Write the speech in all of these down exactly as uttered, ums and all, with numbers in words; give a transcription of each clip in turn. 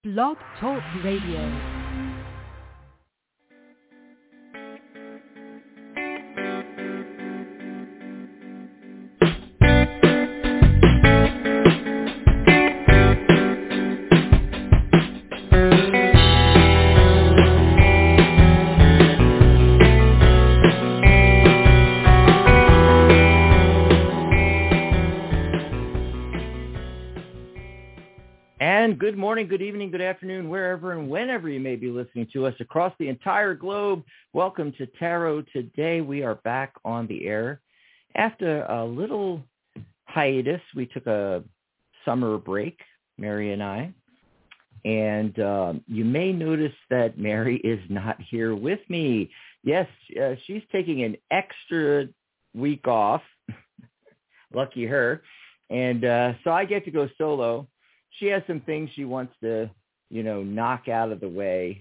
Blog Talk Radio. And good morning, good evening, good afternoon, wherever and whenever you may be listening to us across the entire globe. Welcome to Tarot Today. We are back on the air. After a little hiatus, we took a summer break, Mary and I. And um, you may notice that Mary is not here with me. Yes, uh, she's taking an extra week off. Lucky her. And uh, so I get to go solo. She has some things she wants to, you know, knock out of the way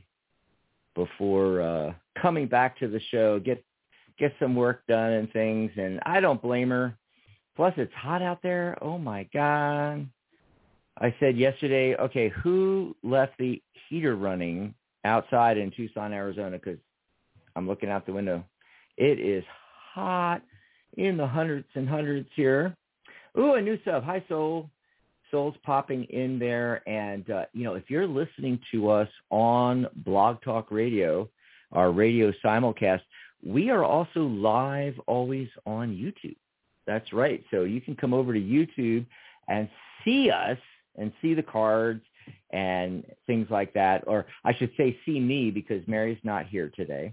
before uh, coming back to the show, get get some work done and things. And I don't blame her. Plus, it's hot out there. Oh, my God. I said yesterday, okay, who left the heater running outside in Tucson, Arizona? Because I'm looking out the window. It is hot in the hundreds and hundreds here. Ooh, a new sub. Hi, Soul. Soul's popping in there. And, uh, you know, if you're listening to us on Blog Talk Radio, our radio simulcast, we are also live always on YouTube. That's right. So you can come over to YouTube and see us and see the cards and things like that. Or I should say see me because Mary's not here today.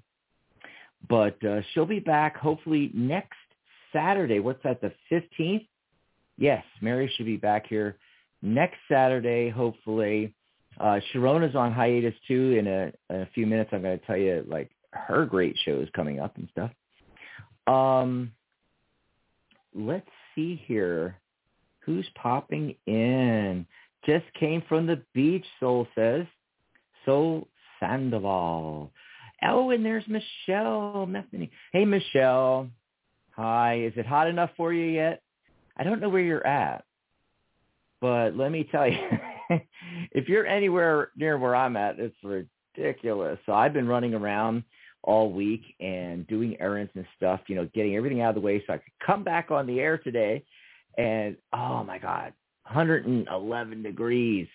But uh, she'll be back hopefully next Saturday. What's that, the fifteenth? Yes, Mary should be back here next Saturday, hopefully. Uh, Sharona's on hiatus, too. In a, in a few minutes, I'm going to tell you, like, her great shows coming up and stuff. Um, let's see here. Who's popping in? Just came from the beach, Soul says. Soul Sandoval. Oh, and there's Michelle Metheny. Hey, Michelle. Hi. Is it hot enough for you yet? I don't know where you're at, but let me tell you, if you're anywhere near where I'm at, it's ridiculous. So I've been running around all week and doing errands and stuff, you know, getting everything out of the way so I could come back on the air today. And, oh, my God, one hundred eleven degrees.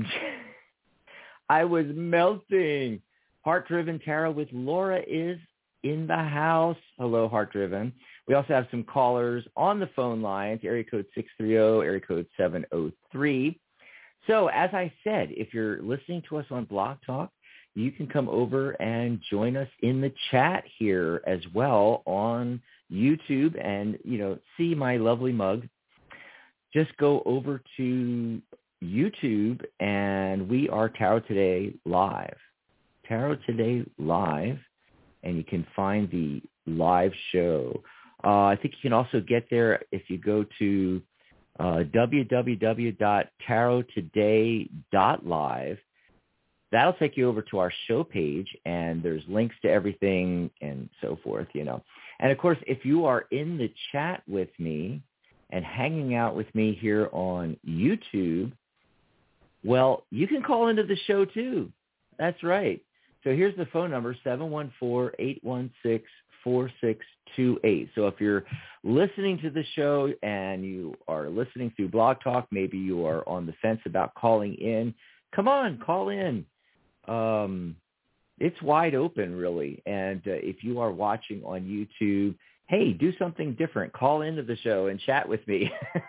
I was melting. Heart Driven Tarot with Laura is in the house. Hello, Heart Driven. We also have some callers on the phone lines, area code six three zero, area code seven zero three. So as I said, if you're listening to us on Blog Talk, you can come over and join us in the chat here as well on YouTube and, you know, see my lovely mug. Just go over to YouTube and we are Tarot Today Live. Tarot Today Live, and you can find the live show. Uh, I think you can also get there if you go to uh, w w w dot tarot today dot live. That'll take you over to our show page, and there's links to everything and so forth, you know. And, of course, if you are in the chat with me and hanging out with me here on YouTube, well, you can call into the show too. That's right. So here's the phone number, seven one four, eight one six, four six two eight. So if you're listening to the show and you are listening through Blog Talk, maybe you are on the fence about calling in, come on, call in. Um, it's wide open, really. And uh, if you are watching on YouTube, hey, do something different. Call into the show and chat with me.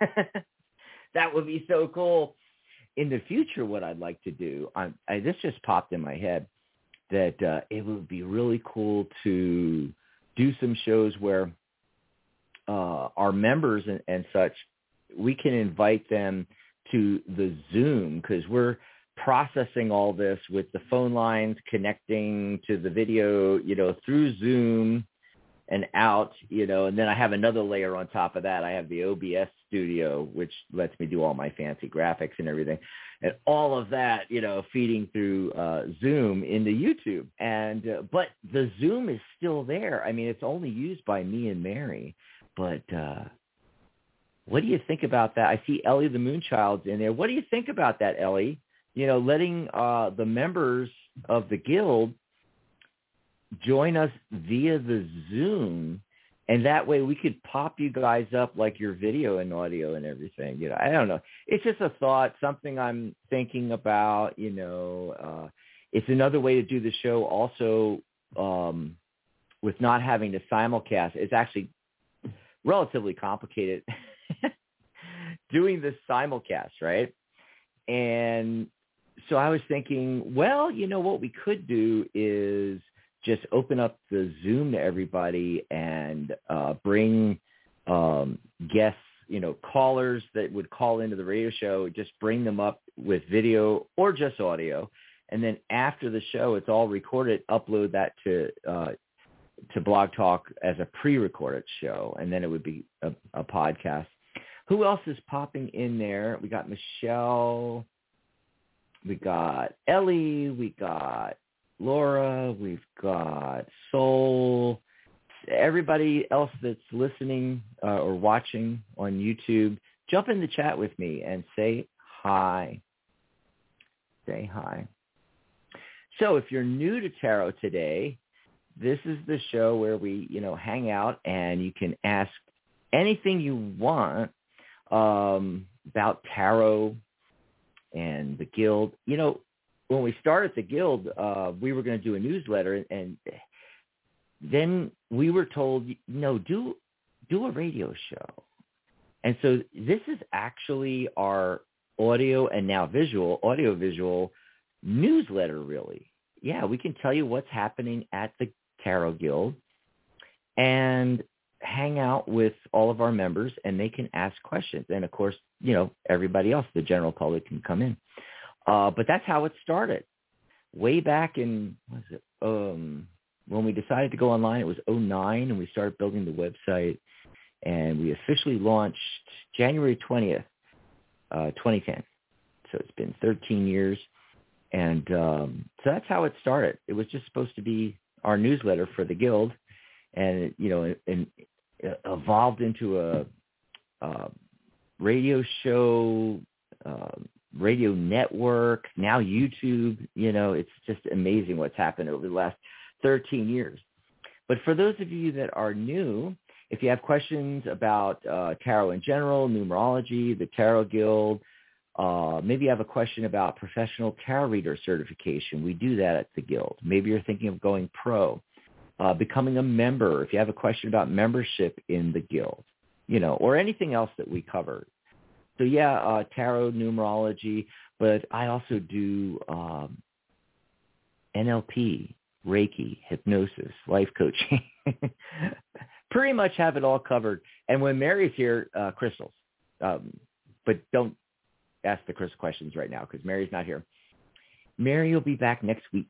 That would be so cool. In the future, what I'd like to do, I, I, this just popped in my head, that uh, it would be really cool to do some shows where uh, our members and, and such, we can invite them to the Zoom because we're processing all this with the phone lines connecting to the video, you know, through Zoom and out, you know, and then I have another layer on top of that. I have the O B S studio, which lets me do all my fancy graphics and everything. And all of that, you know, feeding through uh, Zoom into YouTube. And uh, but the Zoom is still there. I mean, it's only used by me and Mary. But uh, what do you think about that? I see Ellie the Moonchild's in there. What do you think about that, Ellie? you know, letting uh, the members of the guild join us via the Zoom, and that way we could pop you guys up like your video and audio and everything. You know, I don't know. It's just a thought, something I'm thinking about. You know, uh, it's another way to do the show. Also, um, with not having to simulcast, it's actually relatively complicated doing this simulcast, right? And so I was thinking, well, you know, what we could do is just open up the Zoom to everybody and uh, bring um, guests, you know, callers that would call into the radio show, just bring them up with video or just audio. And then after the show, it's all recorded, upload that to uh, to Blog Talk as a pre-recorded show, and then it would be a, a podcast. Who else is popping in there? We got Michelle. We got Ellie. We got Laura. We've got Soul. Everybody else that's listening uh, or watching on YouTube, jump in the chat with me and say hi. Say hi. So if you're new to Tarot today, this is the show where we, you know, hang out and you can ask anything you want um, about tarot and the guild. You know, when we started the guild, uh, we were going to do a newsletter, and then we were told, no, do do a radio show. And so this is actually our audio and now visual, audio visual newsletter, really. Yeah, we can tell you what's happening at the Tarot Guild and hang out with all of our members, and they can ask questions. And, of course, you know, everybody else, the general public, can come in. Uh, but that's how it started. Way back in, what was it, um, when we decided to go online, it was oh nine, and we started building the website, and we officially launched January twentieth, uh, twenty ten. So it's been thirteen years. And um, so that's how it started. It was just supposed to be our newsletter for the guild, and, you know, it, it evolved into a, a radio show, uh, radio network, now YouTube. You know, it's just amazing what's happened over the last thirteen years. But for those of you that are new, if you have questions about uh, tarot in general, numerology, the Tarot Guild, Uh, maybe you have a question about professional tarot reader certification. We do that at the Guild. Maybe you're thinking of going pro, uh, becoming a member. If you have a question about membership in the Guild, you know, or anything else that we cover. So yeah, uh, tarot, numerology, but I also do um, N L P, Reiki, hypnosis, life coaching. Pretty much have it all covered. And when Mary's here, uh, crystals. Um, but don't ask the Chris questions right now because Mary's not here. Mary will be back next week.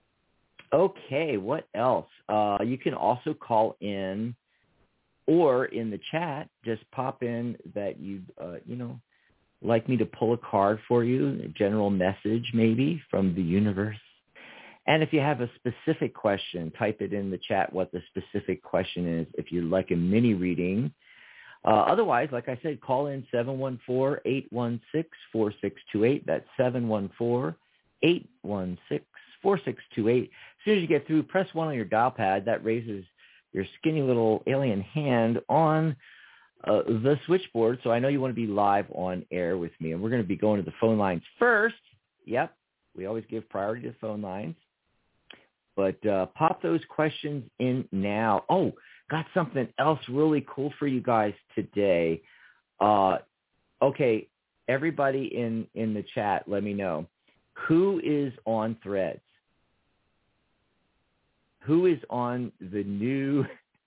Okay, what else? Uh, you can also call in, or in the chat, just pop in that you, uh, you know, like me to pull a card for you, a general message maybe from the universe. And if you have a specific question, type it in the chat what the specific question is. If you'd like a mini reading. Uh, otherwise, like I said, call in seven one four, eight one six, four six two eight. That's seven one four, eight one six, four six two eight. As soon as you get through, press one on your dial pad. That raises your skinny little alien hand on uh, the switchboard. So I know you want to be live on air with me. And we're going to be going to the phone lines first. Yep, we always give priority to phone lines. But uh, pop those questions in now. Oh, got something else really cool for you guys today. Uh, okay, everybody in, in the chat, let me know. Who is on Threads? Who is on the new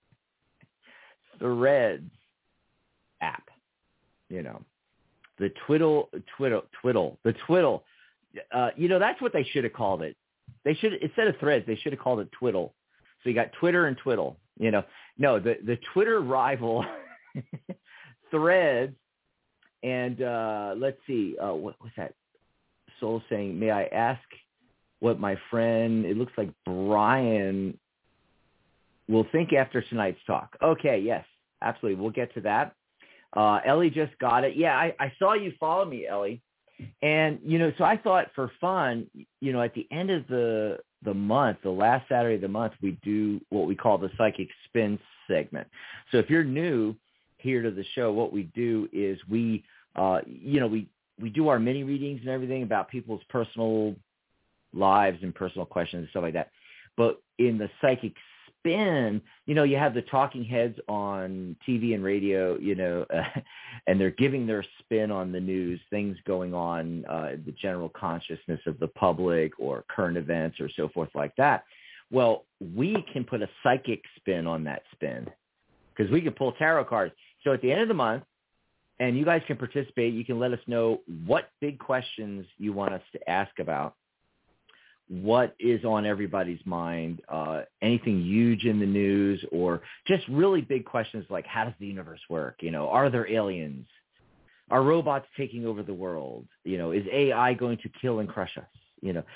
Threads app? You know, the twiddle, twiddle, twiddle, the twiddle. Uh, you know, that's what they should have called it. They should, instead of Threads, they should have called it Twiddle. So you got Twitter and Twiddle. You know, no, the, the Twitter rival Threads, and uh, let's see, uh, what was that? Soul saying, may I ask what my friend, it looks like Brian, will think after tonight's talk. Okay, yes, absolutely. We'll get to that. Uh, Ellie just got it. Yeah, I, I saw you follow me, Ellie. And, you know, so I thought for fun, you know, at the end of the the month, the last Saturday of the month, we do what we call the Psychic Spin segment. So if you're new here to the show, what we do is we, uh, you know, we, we do our mini readings and everything about people's personal lives and personal questions and stuff like that. But in the Psychic Spin, you know, you have the talking heads on T V and radio, you know, uh, and they're giving their spin on the news, things going on, uh, the general consciousness of the public or current events or so forth like that. Well, we can put a psychic spin on that spin because we can pull tarot cards. So at the end of the month, and you guys can participate, you can let us know what big questions you want us to ask about. What is on everybody's mind, uh, anything huge in the news, or just really big questions like, how does the universe work? You know, are there aliens? Are robots taking over the world? You know, is A I going to kill and crush us? You know,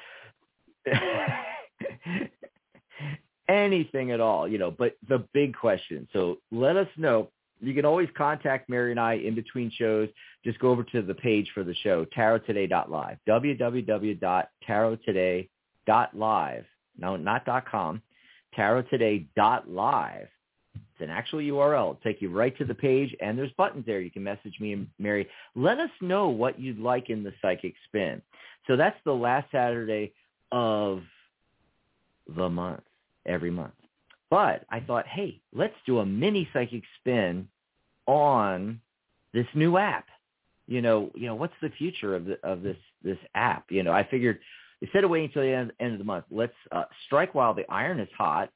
anything at all, you know, but the big question. So let us know. You can always contact Mary and I in between shows. Just go over to the page for the show, tarot today dot live, w w w dot tarot today dot live. No, not .com, tarot today dot live. It's an actual U R L. It'll take you right to the page, and there's buttons there. You can message me and Mary. Let us know what you'd like in the Psychic Spin. So that's the last Saturday of the month, every month. But I thought, hey, let's do a mini Psychic Spin on this new app. You know, you know, what's the future of the, of this this app? You know, I figured instead of waiting until the end, end of the month, let's uh, strike while the iron is hot,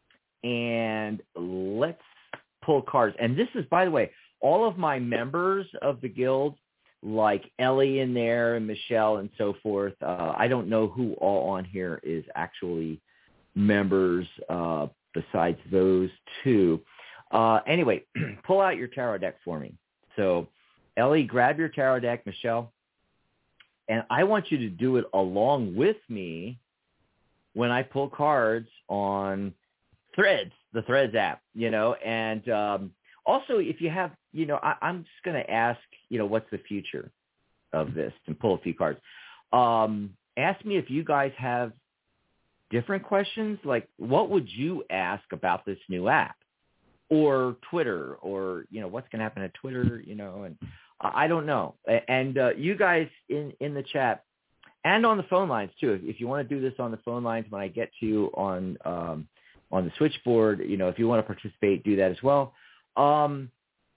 and let's pull cards. And this is, by the way, all of my members of the guild, like Ellie in there and Michelle and so forth. Uh, I don't know who all on here is actually members uh, besides those two. Uh, anyway, pull out your tarot deck for me. So, Ellie, grab your tarot deck, Michelle. And I want you to do it along with me when I pull cards on Threads, the Threads app, you know. And um, also, if you have, you know, I, I'm just going to ask, you know, what's the future of this and pull a few cards. Um, ask me if you guys have different questions, like what would you ask about this new app or Twitter, or, you know, what's going to happen at Twitter, you know, and I don't know. And uh, you guys in, in the chat and on the phone lines too, if you want to do this on the phone lines when I get to you on um, on the switchboard, you know, if you want to participate, do that as well. Um,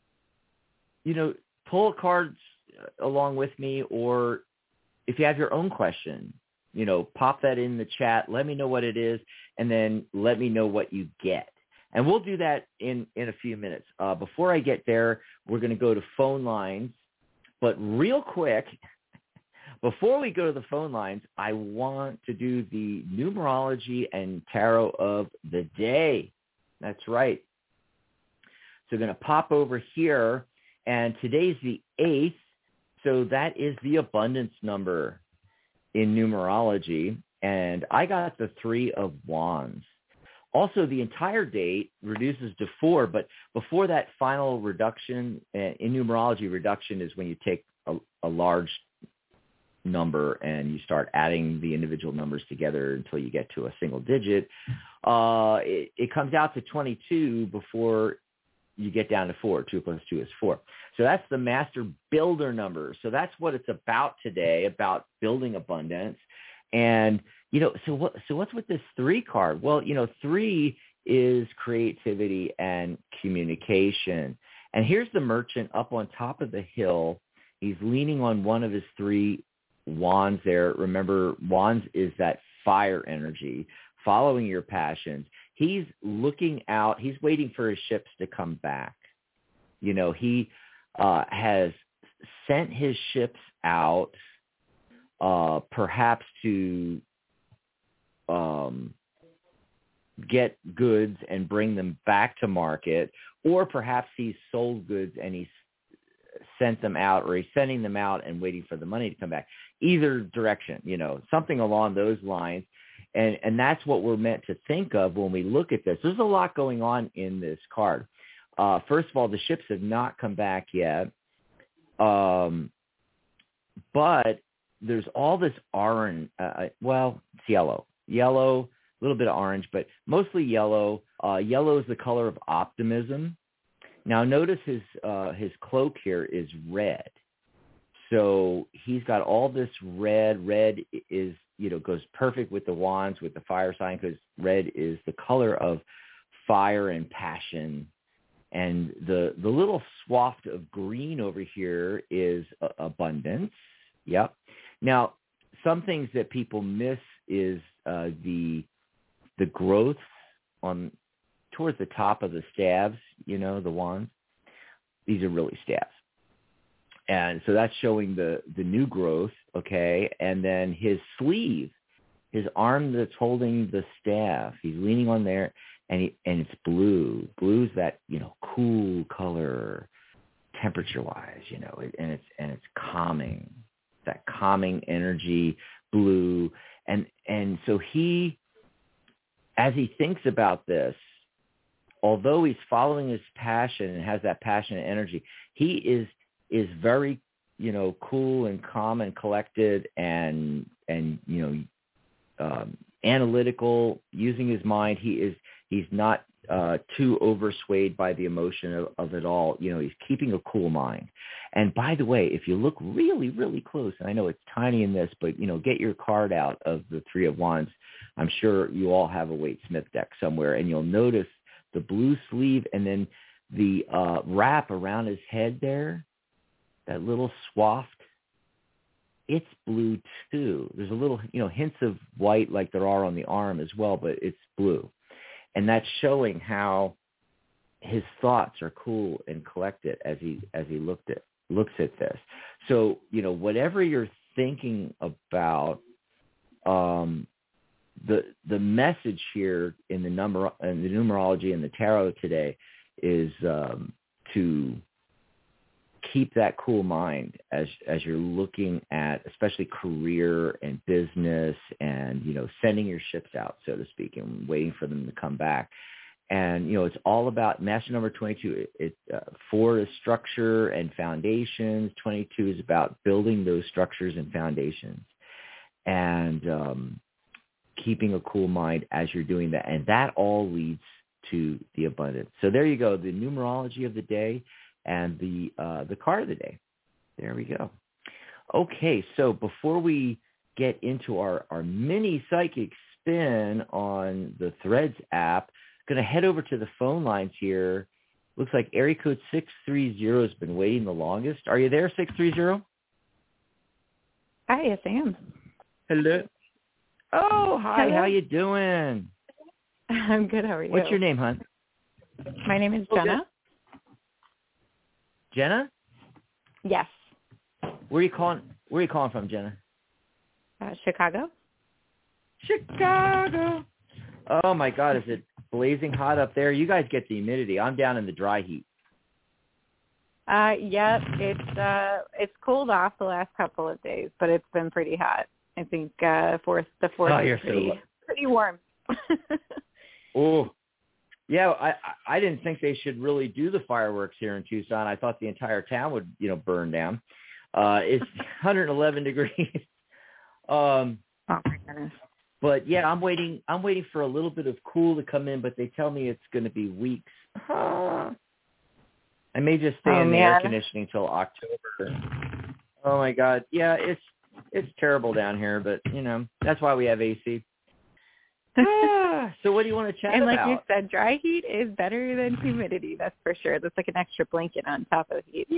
you know, pull cards along with me, or if you have your own question, you know, pop that in the chat. Let me know what it is, and then let me know what you get. And we'll do that in, in a few minutes. Uh, before I get there, we're going to go to phone lines. But real quick, before we go to the phone lines, I want to do the numerology and tarot of the day. That's right. So we're going to pop over here, and today's the eighth, so that is the abundance number in numerology, and I got the Three of Wands. Also, the entire date reduces to four, but before that final reduction, uh, in numerology, reduction is when you take a, a large number and you start adding the individual numbers together until you get to a single digit. Uh, it, it comes out to twenty-two before you get down to four. Two plus two is four. So that's the master builder number. So that's what it's about today, about building abundance. And you know, so what? So what's with this three card? Well, you know, three is creativity and communication. And here's the merchant up on top of the hill. He's leaning on one of his three wands there. Remember, wands is that fire energy, following your passions. He's looking out. He's waiting for his ships to come back. You know, he uh, has sent his ships out, uh, perhaps to Um, get goods and bring them back to market, or perhaps he's sold goods and he's sent them out, or he's sending them out and waiting for the money to come back. Either direction, you know, something along those lines. And, and that's what we're meant to think of when we look at this. There's a lot going on in this card. Uh, first of all, the ships have not come back yet. Um, but there's all this orange. Uh, well, it's yellow, yellow, a little bit of orange, but mostly yellow. Uh, yellow is the color of optimism. Now, notice his uh, his cloak here is red. So he's got all this red. Red is, you know, goes perfect with the wands, with the fire sign, because red is the color of fire and passion. And the the little swath of green over here is uh, abundance. Yep. Now, some things that people miss is uh, the the growth on towards the top of the staves, you know, the wands. These are really staves. And so that's showing the, the new growth, okay? And then his sleeve, his arm that's holding the staff, he's leaning on there, and he, and it's blue. Blue's that, you know, cool color, temperature-wise, you know, and it's and it's calming, that calming energy, blue. And and so he, as he thinks about this, although he's following his passion and has that passionate energy, he is is very, you know, cool and calm and collected and, and you know, um, analytical, using his mind. He is, he's not uh, too overswayed by the emotion of, of it all. You know, he's keeping a cool mind. And by the way, if you look really, really close, and I know it's tiny in this, but, you know, get your card out of the Three of Wands. I'm sure you all have a Waite Smith deck somewhere, and you'll notice the blue sleeve and then the uh, wrap around his head there. That little swath, it's blue too. There's a little, you know, hints of white like there are on the arm as well, but it's blue. And that's showing how his thoughts are cool and collected as he as he looked at looks at this. So, you know, whatever you're thinking about, um, the the message here in the number in the numerology and the tarot today is um, to keep that cool mind as as you're looking at especially career and business and, you know, sending your ships out, so to speak, and waiting for them to come back. And, you know, it's all about master number twenty-two. It, it uh, four is structure and foundations. twenty-two is about building those structures and foundations and um, keeping a cool mind as you're doing that. And that all leads to the abundance. So there you go, the numerology of the day and the uh, the card of the day. There we go. Okay, so before we get into our, our mini psychic spin on the Threads app, going to head over to the phone lines here. Looks like area code six three zero has been waiting the longest. Are you there, six three zero? Hi, yes, I am. Hello. Oh, hi. Hello. How you doing? I'm good. How are you? What's your name, hon? My name is Okay. Jenna. Jenna? Yes. Where are you calling? Where are you calling from, Jenna? Uh, Chicago. Chicago. Oh my God, is it blazing hot up there? You guys get the humidity. I'm down in the dry heat. Uh, yep. It's uh, it's cooled off the last couple of days, but it's been pretty hot. I think uh, fourth the fourth Oh, is you're pretty so pretty warm. Oh, yeah. I I didn't think they should really do the fireworks here in Tucson. I thought the entire town would, you know, burn down. Uh, it's one hundred eleven degrees. Um, Oh my goodness. but yeah, I'm waiting. I'm waiting for a little bit of cool to come in, but they tell me it's going to be weeks. I may just stay Oh, in the man. air conditioning till October. Oh my God. Yeah, it's it's terrible down here, but you know that's why we have A C. Ah, so what do you want to chat And like about? you said, dry heat is better than humidity. That's for sure. That's like an extra blanket on top of heat.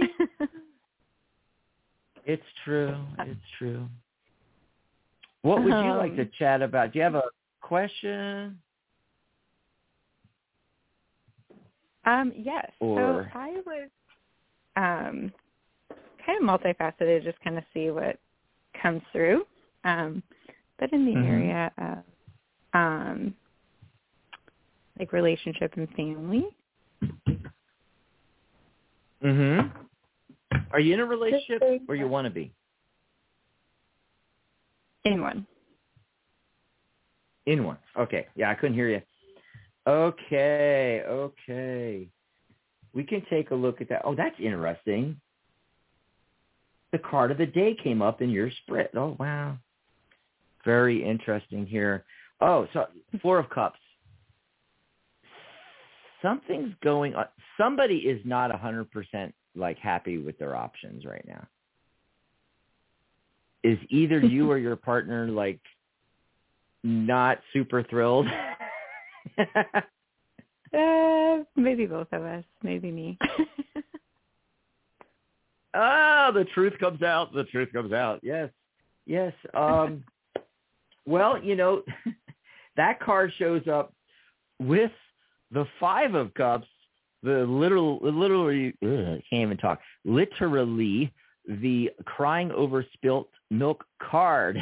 It's true. It's true. What would you Um, like to chat about? Do you have a question? Um, yes. Or- So I was um, kind of multifaceted, just kind of see what comes through. Um, but in the Mhm. area of um, like relationship and family. Mm-hmm. Are you in a relationship or you want to be? In one. In one. Okay. Yeah, I couldn't hear you. Okay. Okay. We can take a look at that. Oh, that's interesting. the card of the day came up in your spread. Oh, wow. Very interesting here. Oh, so Four of Cups. Something's going on. Somebody is not one hundred percent like happy with their options right now. Is either you or your partner like not super thrilled? uh, maybe both of us. Maybe me. Oh, the truth comes out. The truth comes out. Yes. Yes. Um, well, you know, that card shows up with the Five of Cups, the literal, literally, ugh, I can't even talk, literally the crying over spilt milk card.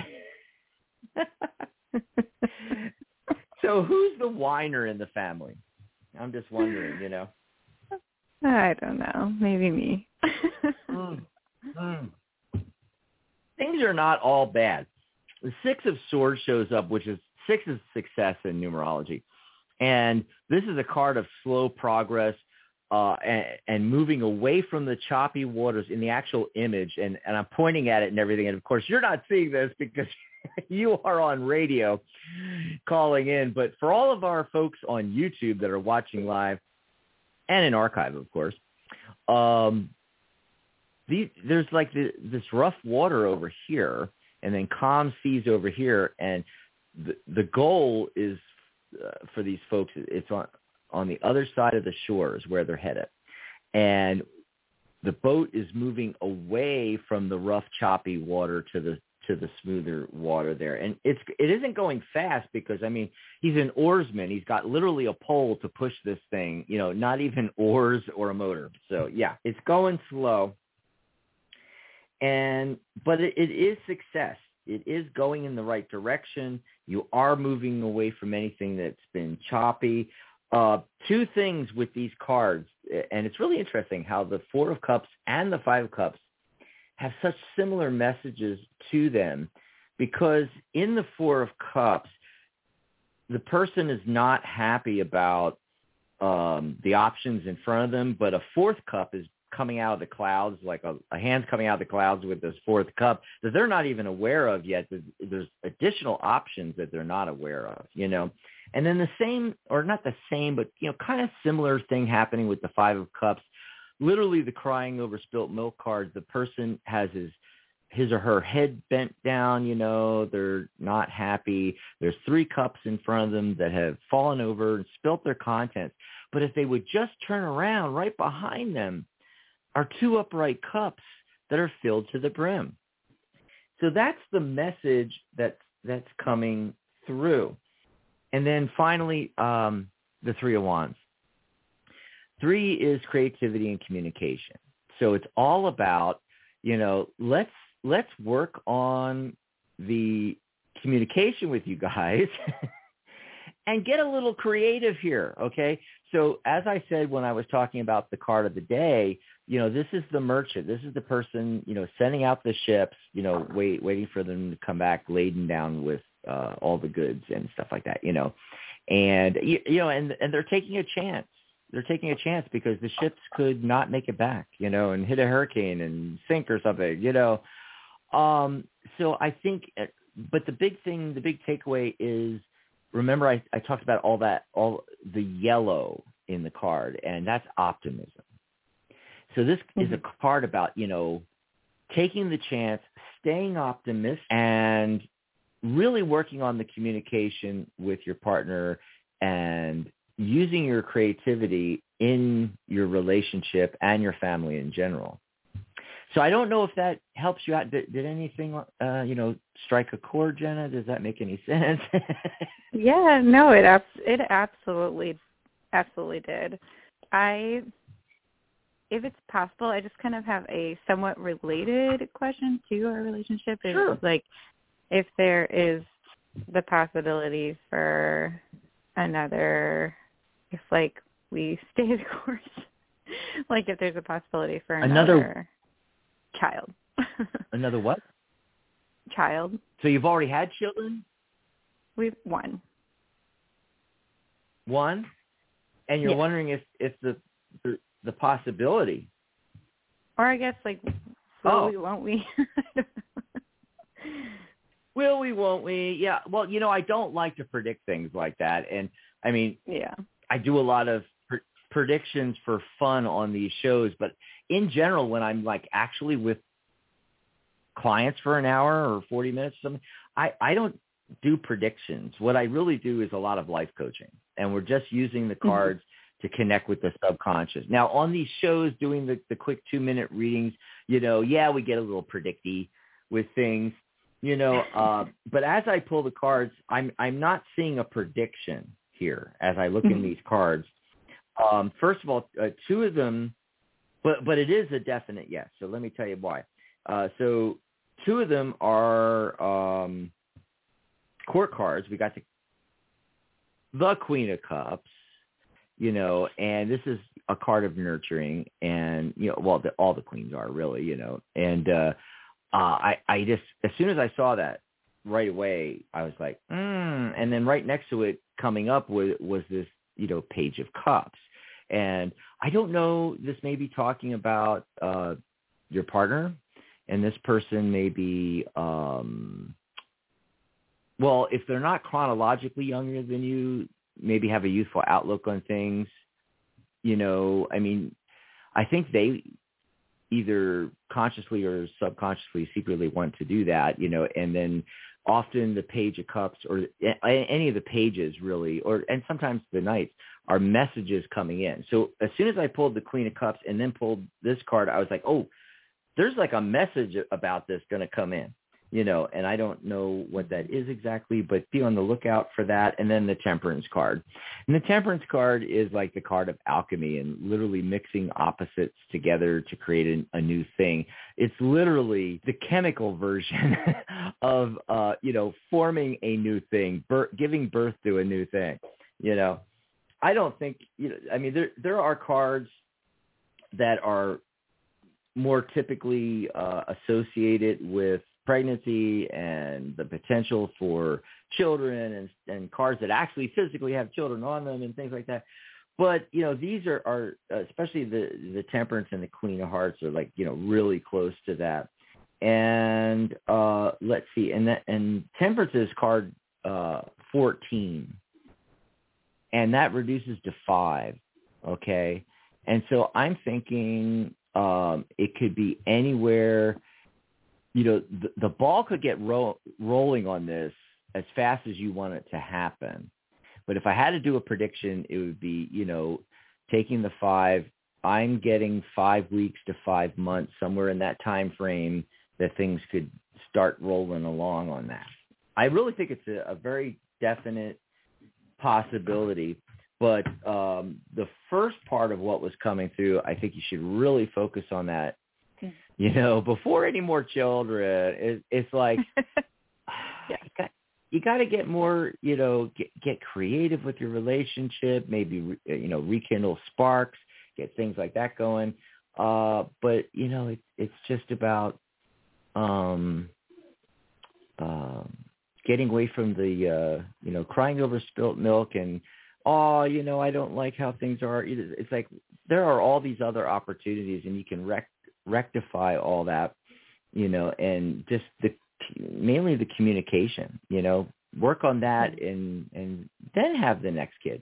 So who's the whiner in the family? I'm just wondering, you know. I don't know. Maybe me. mm, mm. Things are not all bad. The Six of Swords shows up, which is six is success in numerology. And this is a card of slow progress uh, and, and moving away from the choppy waters in the actual image. And, and I'm pointing at it and everything. And, of course, you're not seeing this because you are on radio calling in. But for all of our folks on YouTube that are watching live, and in archive, of course, um, the, there's like the, this rough water over here and then calm seas over here. And the, the goal is uh, for these folks, it's on, on the other side of the shores where they're headed. And the boat is moving away from the rough, choppy water to the to the smoother water there. And it's, it isn't going fast because, I mean, he's an oarsman. He's got literally a pole to push this thing, you know, not even oars or a motor. So, yeah, it's going slow. And, but it, it is success. It is going in the right direction. You are moving away from anything that's been choppy. Uh, two things with these cards, and it's really interesting how the Four of Cups and the Five of Cups have such similar messages to them, because in the Four of Cups, the person is not happy about um, the options in front of them, but a fourth cup is coming out of the clouds, like a, a hand's coming out of the clouds with this fourth cup that they're not even aware of yet. There's, there's additional options that they're not aware of, you know. And then the same, or not the same, but, you know, kind of similar thing happening with the Five of Cups. Literally the crying over spilt milk card, the person has his his or her head bent down, you know, they're not happy. There's three cups in front of them that have fallen over and spilt their contents. But if they would just turn around, right behind them are two upright cups that are filled to the brim. So that's the message that's, that's coming through. And then finally, um, the Three of Wands. Three is creativity and communication. So it's all about, you know, let's let's work on the communication with you guys and get a little creative here, okay? So as I said when I was talking about the card of the day, you know, this is the merchant. This is the person, you know, sending out the ships, you know, wait, waiting for them to come back laden down with uh, all the goods and stuff like that, you know. And, you, you know, and, and they're taking a chance. They're taking a chance because the ships could not make it back, you know, and hit a hurricane and sink or something, you know. Um, so I think, but the big thing, the big takeaway is, remember I, I talked about all that, all the yellow in the card, and that's optimism. So this mm-hmm. is a card about, you know, taking the chance, staying optimistic, and really working on the communication with your partner and using your creativity in your relationship and your family in general. So I don't know if that helps you out. Did, did anything, uh, you know, strike a chord, Jenna? Does that make any sense? Yeah, no, it abs- it absolutely, absolutely did. I, if it's possible, I just kind of have a somewhat related question to our relationship. Is Sure. Like, if there is the possibility for another, if like we stay the course, like if there's a possibility for another, another child. Another what? Child. So you've already had children? We've one. One? And you're yeah. wondering if, if the, the the possibility. Or I guess like will oh. we, won't we? Will we, won't we? Yeah. Well, you know, I don't like to predict things like that. And, I mean, yeah, I do a lot of pr- predictions for fun on these shows. But in general, when I'm, like, actually with clients for an hour or forty minutes or something, I, I don't do predictions. What I really do is a lot of life coaching. And we're just using the cards mm-hmm. to connect with the subconscious. Now, on these shows, doing the, the quick two-minute readings, you know, yeah, we get a little predicty with things. You know, uh, but as I pull the cards, I'm I'm not seeing a prediction here as I look mm-hmm. in these cards. Um, first of all, uh, two of them, but but it is a definite yes. So let me tell you why. Uh, so two of them are um, court cards. We got the the Queen of Cups, you know, and this is a card of nurturing, and you know, well, the, all the queens are really, you know, and. Uh, Uh, I, I just, as soon as I saw that right away, I was like, mm. And then right next to it coming up was, was this, you know, Page of Cups. And I don't know, this may be talking about uh, your partner, and this person may be, um, well, if they're not chronologically younger than you, maybe have a youthful outlook on things. You know, I mean, I think they either consciously or subconsciously secretly want to do that, you know, and then often the Page of Cups or any of the pages really, or and sometimes the Knights are messages coming in. So as soon as I pulled the Queen of Cups and then pulled this card, I was like, oh, there's like a message about this going to come in, you know, and I don't know what that is exactly, but be on the lookout for that. And then the Temperance card. And the Temperance card is like the card of alchemy and literally mixing opposites together to create a, a new thing. It's literally the chemical version of, uh, you know, forming a new thing, bir- giving birth to a new thing, you know. I don't think, you know, I mean, there there are cards that are more typically uh, associated with pregnancy and the potential for children, and, and cards that actually physically have children on them and things like that. But, you know, these are, are especially the, the Temperance and the Queen of Hearts are like, you know, really close to that. And uh, let's see. And that, and Temperance is card uh, fourteen, and that reduces to five. Okay. And so I'm thinking um, it could be anywhere. You know, the, the ball could get ro- rolling on this as fast as you want it to happen. But if I had to do a prediction, it would be, you know, taking the five, I'm getting five weeks to five months, somewhere in that time frame that things could start rolling along on that. I really think it's a, a very definite possibility. But um, the first part of what was coming through, I think you should really focus on that. You know, before any more children, it, it's like yeah. you got, you got to get more, you know, get, get creative with your relationship, maybe, you know, rekindle sparks, get things like that going. Uh, but, you know, it, it's just about um, um, getting away from the, uh, you know, crying over spilt milk and, oh, you know, I don't like how things are. It's like there are all these other opportunities, and you can rec- rectify all that, you know, and just the mainly the communication, you know, work on that and and then have the next kid.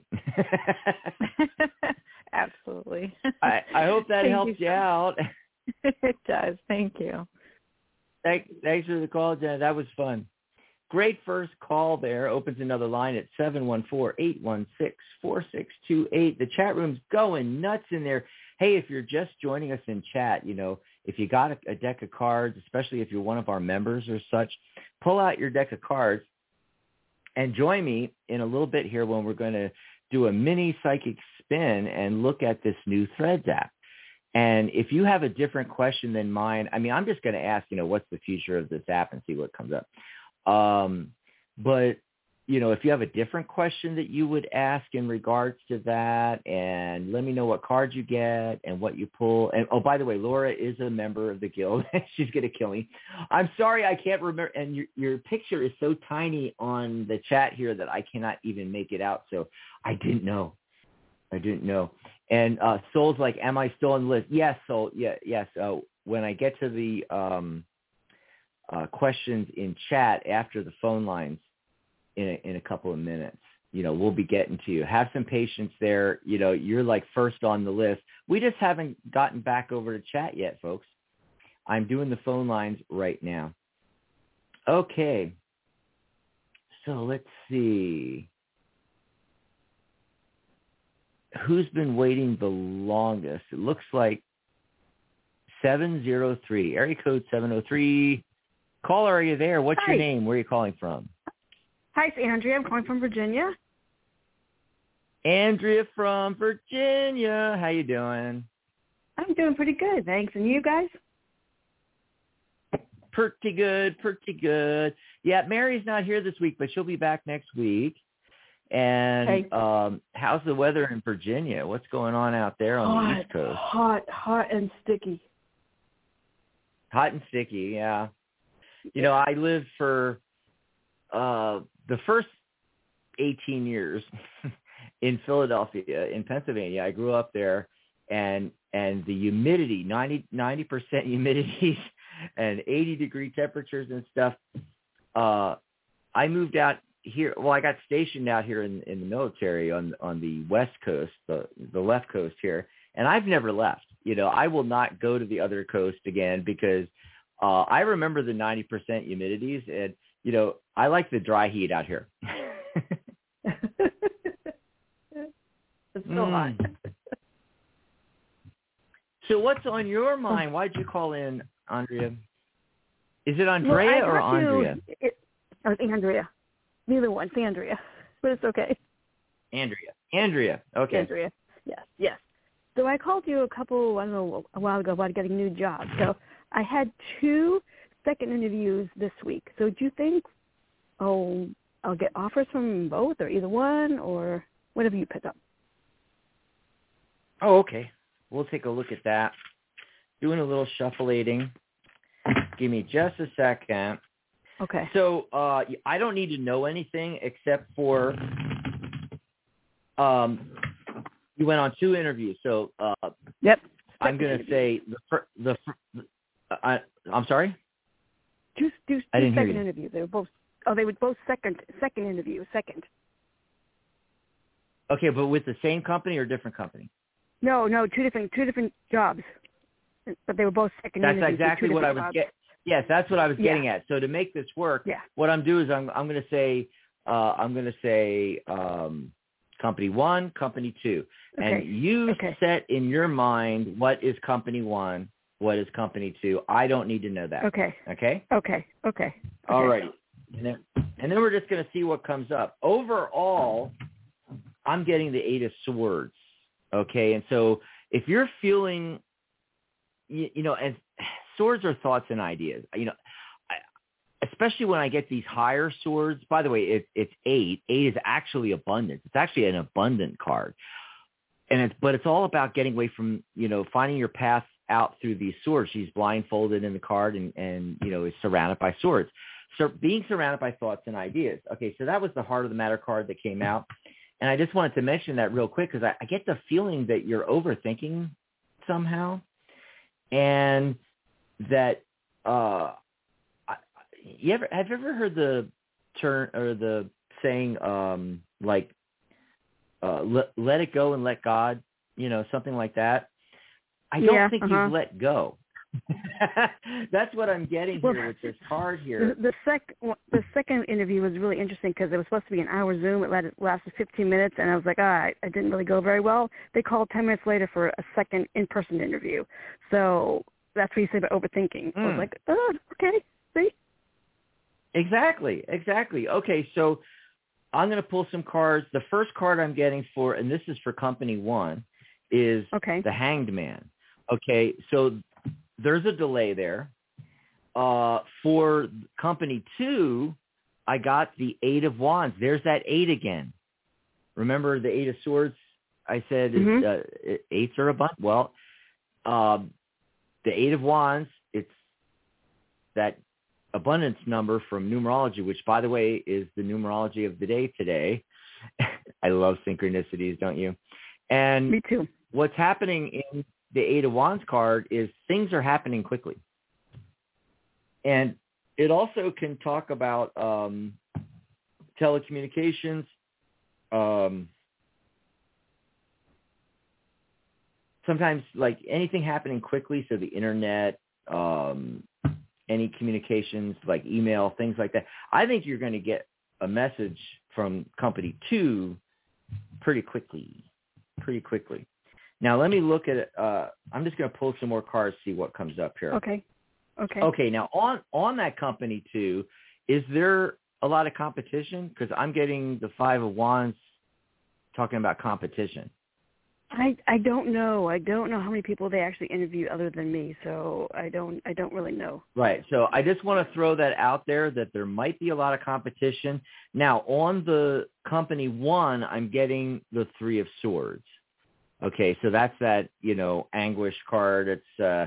Absolutely. I, I hope that Thank helps you, you out. It does. Thank you. Thank, thanks for the call, Jen. That was fun. Great first call there. Opens another line at seven one four, eight one six, four six two eight. The chat room's going nuts in there. Hey, if you're just joining us in chat, you know, if you got a, a deck of cards, especially if you're one of our members or such, pull out your deck of cards and join me in a little bit here when we're going to do a mini psychic spin and look at this new Threads app. And if you have a different question than mine, I mean, I'm just going to ask, you know, what's the future of this app and see what comes up. Um, but, you know, if you have a different question that you would ask in regards to that, and let me know what cards you get and what you pull. And, oh, by the way, Laura is a member of the guild. She's going to kill me. I'm sorry, I can't remember. And your, your picture is so tiny on the chat here that I cannot even make it out. So I didn't know. I didn't know. And uh, Soul's like, am I still on the list? Yes, Soul. Yeah, yes. Uh, when I get to the um, uh, questions in chat after the phone lines in a, in a couple of minutes, you know, we'll be getting to you. Have some patience there. You know, you're like first on the list. We just haven't gotten back over to chat yet, folks. I'm doing the phone lines right now. Okay. So let's see. Who's been waiting the longest? It looks like seven zero three, area code seven oh three. Caller, are you there? What's Hi. your name? Where are you calling from? Hi, it's Andrea. I'm calling from Virginia. Andrea from Virginia. How you doing? I'm doing pretty good, thanks. And you guys? Pretty good, pretty good. Yeah, Mary's not here this week, but she'll be back next week. And Okay. um, how's the weather in Virginia? What's going on out there on hot, the East Coast? Hot, hot and sticky. Hot and sticky, yeah. You know, I lived for uh, the first eighteen years in Philadelphia, in Pennsylvania. I grew up there, and and the humidity, ninety percent humidity and eighty degree temperatures and stuff. Uh, I moved out here. Well, I got stationed out here in, in the military on on the West Coast, the the left coast here, and I've never left. You know, I will not go to the other coast again because uh, I remember the ninety percent humidities, and you know, I like the dry heat out here. It's so Mm. hot. So what's on your mind? Why'd you call in, Andrea? Is it Well, Andrea I or talked to- Andrea? It, oh, it's Andrea. Neither one. It's Andrea. But it's okay. Andrea. Andrea. Okay. Andrea. Yes, yes. So I called you a couple, I don't know, a while ago about getting a new job. So I had two second interviews this week. So do you think, oh, I'll get offers from both or either one or whatever you pick up? Oh, okay. We'll take a look at that. Doing a little shufflating. Give me just a second. Okay. So uh, I don't need to know anything except for um, you went on two interviews. So uh, Yep. I'm going to say the fir- the fir- I, I'm sorry? Two, two, I two didn't hear second you. interviews. They were both. Oh, they were both second second interview. Second. Okay, but with the same company or different company? No, no, two different two different jobs, but they were both second That's interviews. for exactly two what I different was jobs. getting. Yes, that's what I was Yeah. getting at. So to make this work, Yeah. what I'm doing is I'm I'm going to say uh, I'm going to say um, company one, company two, Okay. and you Okay. set in your mind what is company one, what is company two. I don't need to know that. Okay. Okay. Okay. Okay. All Okay. right. And then and then we're just going to see what comes up. Overall, I'm getting the Eight of Swords. Okay, and so if you're feeling, you, you know, and swords are thoughts and ideas. You know, I, especially when I get these higher swords. By the way, it, it's eight. Eight is actually abundance. It's actually an abundant card, and it's but it's all about getting away from, you know, finding your path out through these swords. She's blindfolded in the card, and and you know is surrounded by swords. So being surrounded by thoughts and ideas. Okay, so that was the heart of the matter card that came out. And I just wanted to mention that real quick because I, I get the feeling that you're overthinking somehow, and that uh, I, you ever have you ever heard the term or the saying um, like uh, let, let it go and let God, you know, something like that. I don't Yeah, think uh-huh. you've let go. That's what I'm getting here Well, with this card here. The, the sec the second interview was really interesting because it was supposed to be an hour Zoom. It lasted, lasted fifteen minutes, and I was like, all right, it didn't really go very well. They called ten minutes later for a second in-person interview. So that's what you say about overthinking. I was Mm. like, oh, okay, see? Exactly, exactly. Okay, so I'm going to pull some cards. The first card I'm getting for, and this is for company one, is Okay. the Hanged Man. Okay, so there's a delay there. Uh, for company two, I got the Eight of Wands. There's that eight again. Remember the Eight of Swords? I said is, Mm-hmm. uh, eights are abundant. Well, um, the Eight of Wands, it's that abundance number from numerology, which, by the way, is the numerology of the day today. I love synchronicities, don't you? And Me too. what's happening in the Eight of Wands card is things are happening quickly. And it also can talk about um, telecommunications, um, sometimes like anything happening quickly. So the internet, um, any communications like email, things like that. I think you're going to get a message from company two pretty quickly, pretty quickly. Now let me look at it. Uh, I'm just going to pull some more cards, see what comes up here. Okay. Okay. Okay. Now on, on that company two, is there a lot of competition? Because I'm getting the Five of Wands talking about competition. I I don't know. I don't know how many people they actually interview other than me, so I don't I don't really know. Right. So I just want to throw that out there that there might be a lot of competition. Now on the company one, I'm getting the Three of Swords. Okay, so that's that, you know, anguish card. It's uh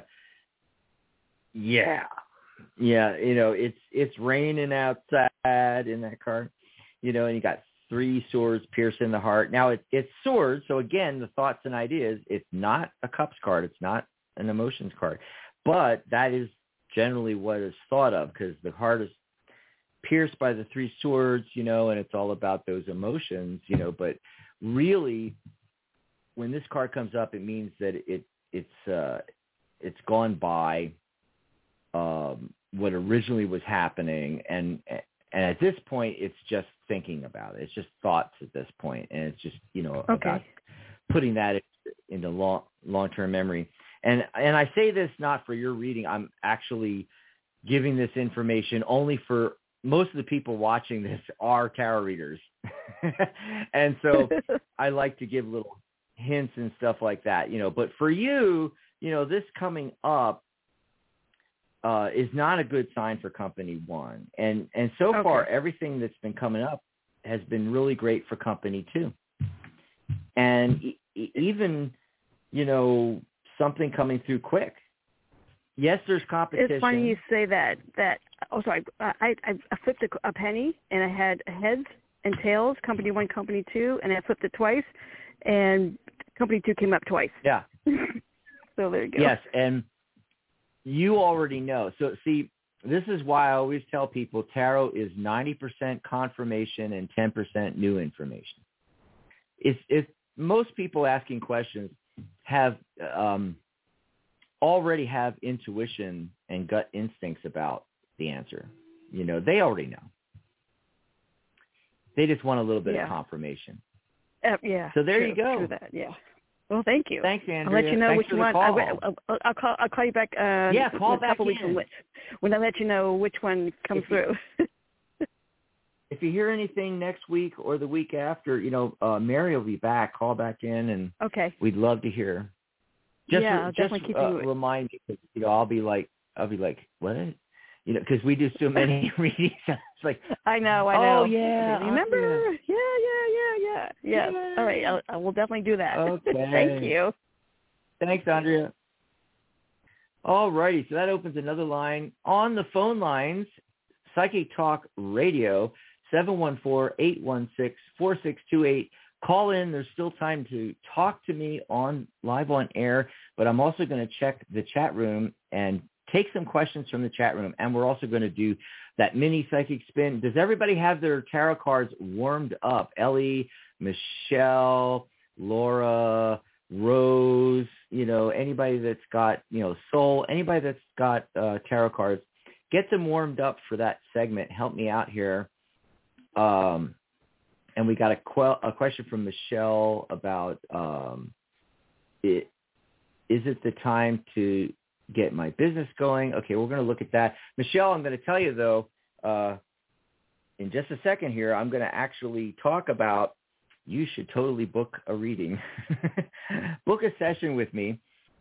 yeah. Yeah, you know, it's it's raining outside in that card. You know, and you got three swords piercing the heart. Now, it, it's swords, so again, the thoughts and ideas, it's not a cups card. It's not an emotions card. But that is generally what is thought of because the heart is pierced by the three swords, you know, and it's all about those emotions, you know. But really, when this card comes up, it means that it it's uh, it's gone by um, what originally was happening, and and at this point, it's just thinking about it. It's just thoughts at this point, and it's just, you know, okay. about putting that into long long-term memory. And and I say this not for your reading. I'm actually giving this information only for most of the people watching this are tarot readers, and so I like to give little hints and stuff like that, you know. But for you, you know, this coming up Uh, is not a good sign for company one. And and so okay. far, everything that's been coming up has been really great for company two. And e- even, you know, something coming through quick. Yes, there's competition. It's funny you say that. That oh, sorry. I, I, I flipped a, a penny, and I had heads and tails, company one, company two, and I flipped it twice, and company two came up twice. Yeah. So there you go. Yes, and you already know. So, see, this is why I always tell people tarot is ninety percent confirmation and ten percent new information. If, if most people asking questions have um, already have intuition and gut instincts about the answer, you know, they already know. They just want a little bit yeah. of confirmation. Uh, yeah. So there true, you go. True that, yeah. Well, thank you. Thanks, Andrea. I'll let you know Thanks which for the one. call. I, I'll, I'll call. I'll call you back. Uh, yeah, call in a back couple in. Weeks when, when I let you know which one comes if you, through. If you hear anything next week or the week after, you know, uh, Mary will be back. Call back in, and okay, we'd love to hear. Just, yeah, I'll just definitely keep uh, you. remind me, because you know, I'll be like, I'll be like, what? You know, because we do so many readings. It's like, I know, I oh, know. yeah, Okay, remember? Andrea. Yeah, yeah, yeah, yeah, yeah. Yeah. All right, I'll, I will definitely do that. Okay. Thank you. Thanks, Andrea. All righty, so that opens another line. On the phone lines, Psychic Talk Radio, seven one four, eight one six, four six two eight. Call in. There's still time to talk to me on live on air, but I'm also going to check the chat room and take some questions from the chat room, and we're also going to do that mini psychic spin. Does everybody have their tarot cards warmed up? Ellie, Michelle, Laura, Rose, you know, anybody that's got, you know, Soul, anybody that's got uh, tarot cards, get them warmed up for that segment. Help me out here. Um, and we got a, que- a question from Michelle about um, it, is it the time to get my business going? Okay, we're going to look at that. Michelle, I'm going to tell you, though, uh, in just a second here, I'm going to actually talk about you should totally book a reading, book a session with me.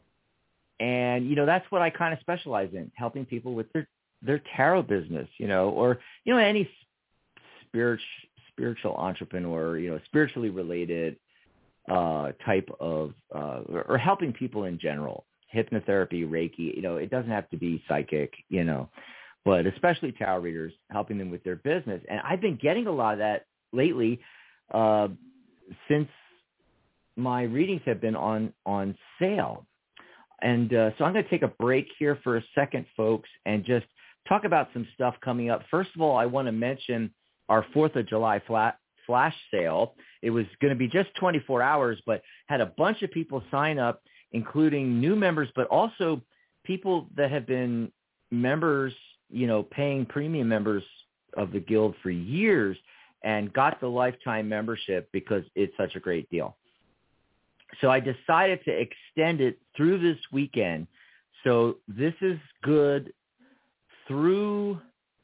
And, you know, that's what I kind of specialize in, helping people with their, their tarot business, you know, or, you know, any spiritual spiritual entrepreneur, you know, spiritually related uh, type of, uh, or, or helping people in general, hypnotherapy, Reiki, you know, it doesn't have to be psychic, you know, but especially tarot readers, helping them with their business. And I've been getting a lot of that lately uh, since my readings have been on, on sale. And uh, so I'm going to take a break here for a second, folks, and just talk about some stuff coming up. First of all, I want to mention our fourth of July flat, flash sale. It was going to be just twenty-four hours, but had a bunch of people sign up, including new members, but also people that have been members, you know, paying premium members of the Guild for years and got the lifetime membership because it's such a great deal. So I decided to extend it through this weekend. So this is good through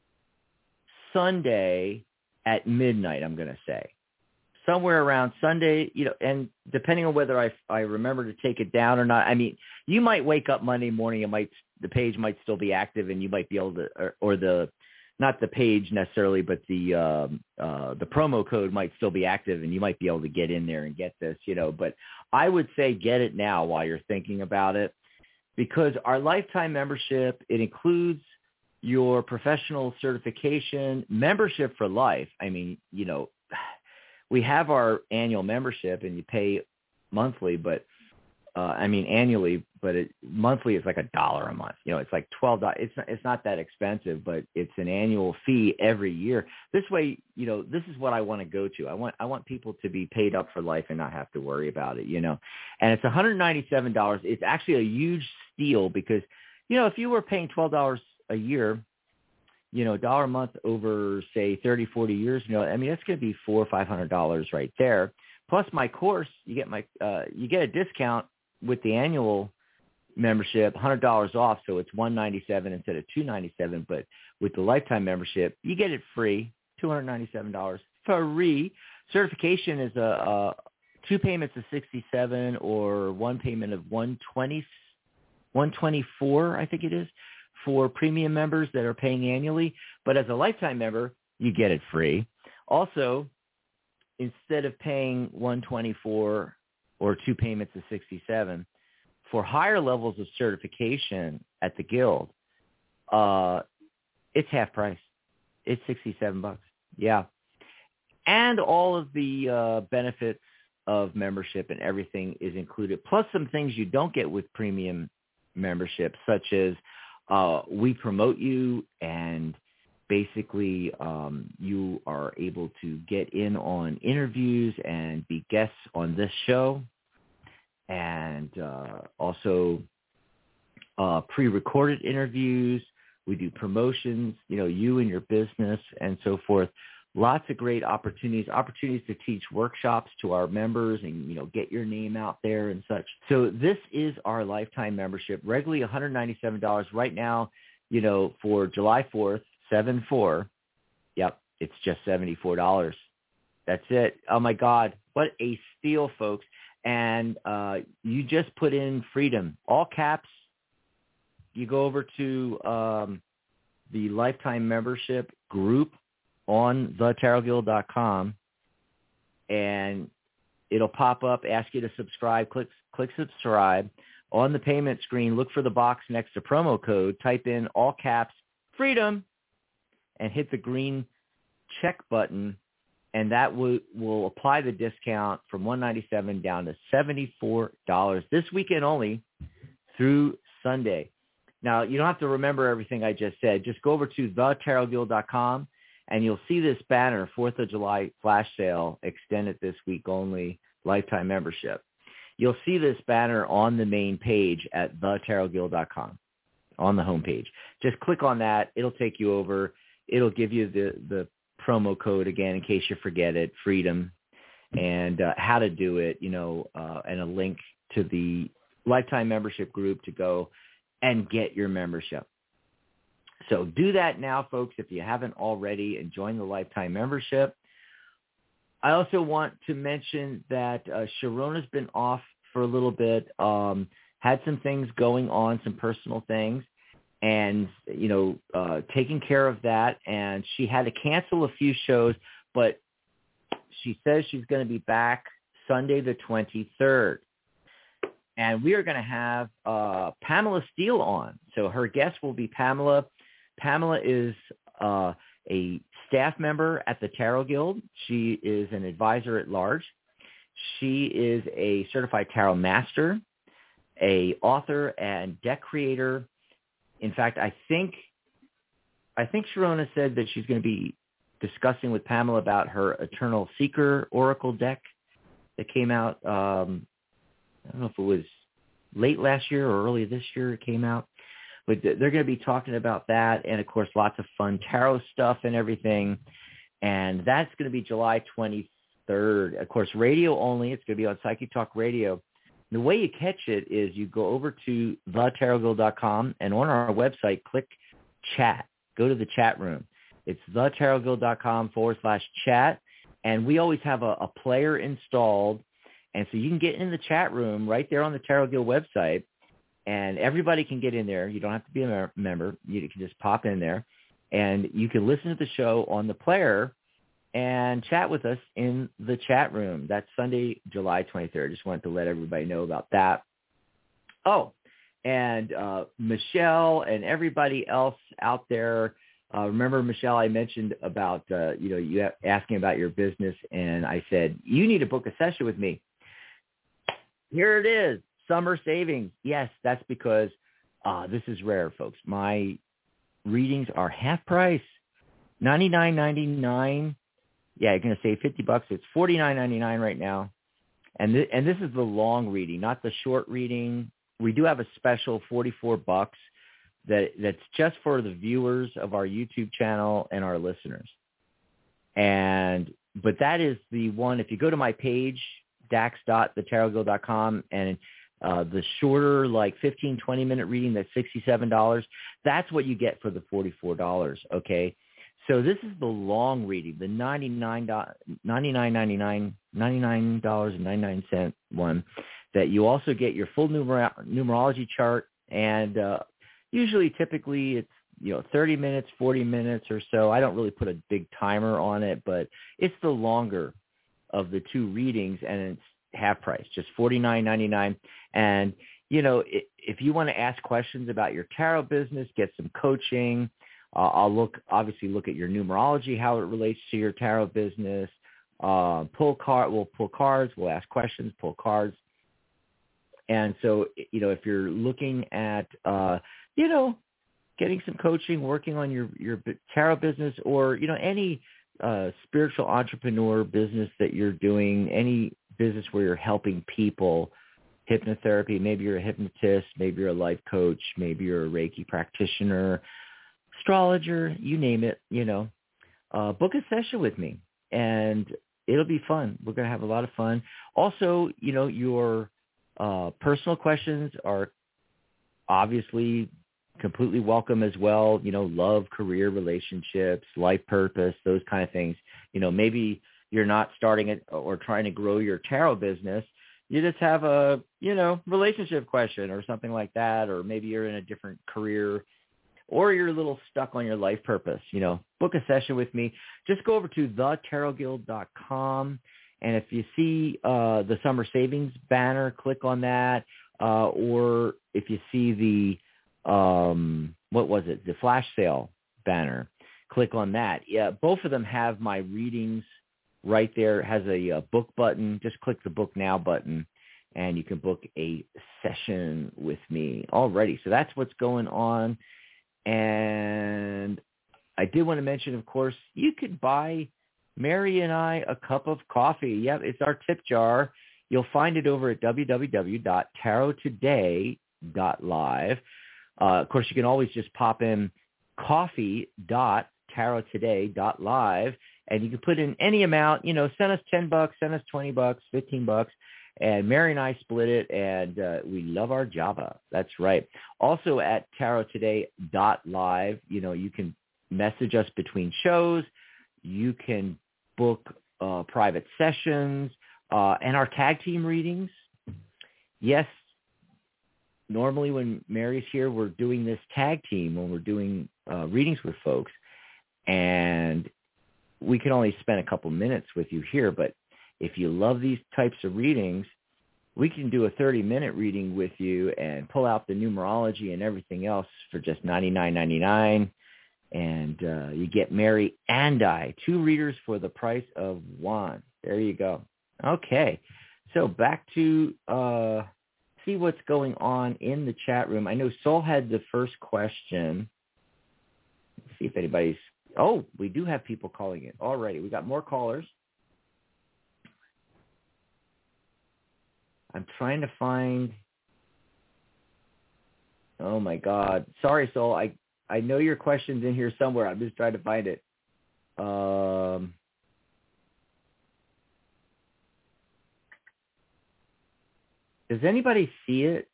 Sunday at midnight, I'm going to say. Somewhere around Sunday, you know, and depending on whether I, I remember to take it down or not, I mean, you might wake up Monday morning, it might, the page might still be active and you might be able to, or, or the, not the page necessarily, but the, um, uh, the promo code might still be active and you might be able to get in there and get this, you know, but I would say get it now while you're thinking about it, because our lifetime membership, it includes your professional certification, membership for life. I mean, you know, we have our annual membership and you pay monthly, but uh, I mean annually, but it, monthly is like a dollar a month. You know, it's like twelve dollars. It's not, it's not that expensive, but it's an annual fee every year. This way, you know, this is what I want to go to. I want I want people to be paid up for life and not have to worry about it. You know, and it's one hundred ninety-seven dollars. It's actually a huge steal because, you know, if you were paying twelve dollars a year, you know, a dollar a month over, say, thirty, forty years, you know, I mean, that's going to be four or five hundred dollars right there. Plus my course, you get my, uh, you get a discount with the annual membership, one hundred dollars off. So it's one hundred ninety-seven dollars instead of two hundred ninety-seven dollars. But with the lifetime membership, you get it free, two hundred ninety-seven dollars free. Certification is a, a two payments of sixty-seven dollars or one payment of one hundred twenty dollars, one hundred twenty-four dollars, I think it is, for premium members that are paying annually. But as a lifetime member, you get it free. Also, instead of paying one hundred twenty-four dollars or two payments of sixty-seven dollars, for higher levels of certification at the Guild, uh, it's half price. It's sixty-seven bucks. Yeah. And all of the uh, benefits of membership and everything is included, plus some things you don't get with premium membership, such as uh, we promote you, and basically um, you are able to get in on interviews and be guests on this show, and uh, also uh, pre-recorded interviews. We do promotions, you know, you and your business and so forth. Lots of great opportunities, opportunities to teach workshops to our members and, you know, get your name out there and such. So this is our lifetime membership, regularly one hundred ninety-seven dollars right now, you know, for July fourth, seven four. Yep, it's just seventy-four dollars. That's it. Oh, my God. What a steal, folks. And uh, you just put in freedom, all caps. You go over to um, the lifetime membership group on the tarot guild dot com, and it'll pop up, ask you to subscribe. Click, click subscribe. On the payment screen, look for the box next to promo code. Type in all caps, freedom, and hit the green check button, and that will, will apply the discount from one hundred ninety-seven dollars down to seventy-four dollars this weekend only through Sunday. Now, you don't have to remember everything I just said. Just go over to the tarot guild dot com, and you'll see this banner, fourth of July flash sale, extended this week only, lifetime membership. You'll see this banner on the main page at the tarot guild dot com, on the homepage. Just click on that. It'll take you over. It'll give you the, the promo code again in case you forget it, freedom, and uh, how to do it, you know, uh, and a link to the lifetime membership group to go and get your membership. So do that now, folks, if you haven't already, and join the lifetime membership. I also want to mention that uh, Sharona's been off for a little bit, um, had some things going on, some personal things, and, you know, uh, taking care of that. And she had to cancel a few shows, but she says she's going to be back Sunday the twenty-third. And we are going to have uh, Pamela Steele on. So her guest will be Pamela. Pamela is uh, a staff member at the Tarot Guild. She is an advisor at large. She is a certified tarot master, a author, and deck creator. In fact, I think I think Sharona said that she's going to be discussing with Pamela about her Eternal Seeker Oracle deck that came out. Um, I don't know if it was late last year or early this year it came out. But they're going to be talking about that and, of course, lots of fun tarot stuff and everything. And that's going to be July twenty-third. Of course, radio only. It's going to be on Psychic Talk Radio. The way you catch it is you go over to the tarot guild dot com, and on our website, click chat. Go to the chat room. It's the tarot guild dot com forward slash chat. And we always have a, a player installed. And so you can get in the chat room right there on the Tarot Guild website, and everybody can get in there. You don't have to be a member. You can just pop in there, and you can listen to the show on the player and chat with us in the chat room. That's Sunday, July twenty-third. Just wanted to let everybody know about that. Oh, and uh, Michelle and everybody else out there, uh, remember, Michelle, I mentioned about, uh, you know, you asking about your business, and I said, you need to book a session with me. Here it is, summer savings. Yes, that's because uh, this is rare, folks. My readings are half price, ninety-nine ninety-nine. Yeah, you're going to save fifty bucks. It's forty-nine ninety-nine right now. And, th- and this is the long reading, not the short reading. We do have a special forty-four bucks that that's just for the viewers of our YouTube channel and our listeners. And but that is the one, if you go to my page, dax dot the tarot guild dot com, and uh, the shorter, like fifteen, twenty minute reading, that's sixty-seven dollars. That's what you get for the forty-four dollars, okay? So this is the long reading, the ninety-nine ninety-nine, ninety-nine dollars and ninety-nine cents one, that you also get your full numer- numerology chart, and uh, usually, typically, it's, you know, thirty minutes, forty minutes or so. I don't really put a big timer on it, but it's the longer of the two readings, and it's half price, just forty-nine ninety-nine. And, you know, if you want to ask questions about your tarot business, get some coaching, uh, I'll look, obviously look at your numerology, how it relates to your tarot business, uh, pull card, we'll pull cards, we'll ask questions, pull cards. And so, you know, if you're looking at, uh, you know, getting some coaching, working on your, your tarot business, or, you know, any uh, spiritual entrepreneur business that you're doing, any business where you're helping people, hypnotherapy, maybe you're a hypnotist, maybe you're a life coach, maybe you're a Reiki practitioner, astrologer, you name it, you know, uh, book a session with me, and it'll be fun. We're going to have a lot of fun. Also, you know, your uh, personal questions are obviously completely welcome as well. You know, love, career, relationships, life purpose, those kind of things. You know, maybe you're not starting it or trying to grow your tarot business. You just have a, you know, relationship question or something like that, or maybe you're in a different career, or you're a little stuck on your life purpose. You know, book a session with me. Just go over to the tarot guild dot com, and if you see uh, the summer savings banner, click on that. Uh, or if you see the, um, what was it, the flash sale banner, click on that. Yeah, both of them have my readings right there. It has a, a book button. Just click the book now button, and you can book a session with me already. So that's what's going on. And I did want to mention, of course, you could buy Mary and I a cup of coffee. Yep, it's our tip jar. You'll find it over at w w w dot tarot today dot live. Uh, of course, you can always just pop in coffee dot tarot today dot live, and you can put in any amount. You know, send us ten bucks, send us twenty bucks, fifteen bucks, and Mary and I split it, and uh, we love our Java. That's right. Also at tarot today dot live, you know, you can message us between shows. You can book uh, private sessions. Uh, and our tag team readings, yes, normally when Mary's here, we're doing this tag team when we're doing uh, readings with folks, and we can only spend a couple minutes with you here, but if you love these types of readings, we can do a thirty-minute reading with you and pull out the numerology and everything else for just ninety-nine ninety-nine, and uh, you get Mary and I, two readers for the price of one. There you go. Okay. so back to uh, see what's going on in the chat room. I know Sol had the first question. Let's see if anybody's, oh, we do have people calling in. All righty, we got more callers. I'm trying to find, oh my God. Sorry, Sol, I, I know your question's in here somewhere. I'm just trying to find it. Um... Does anybody see it?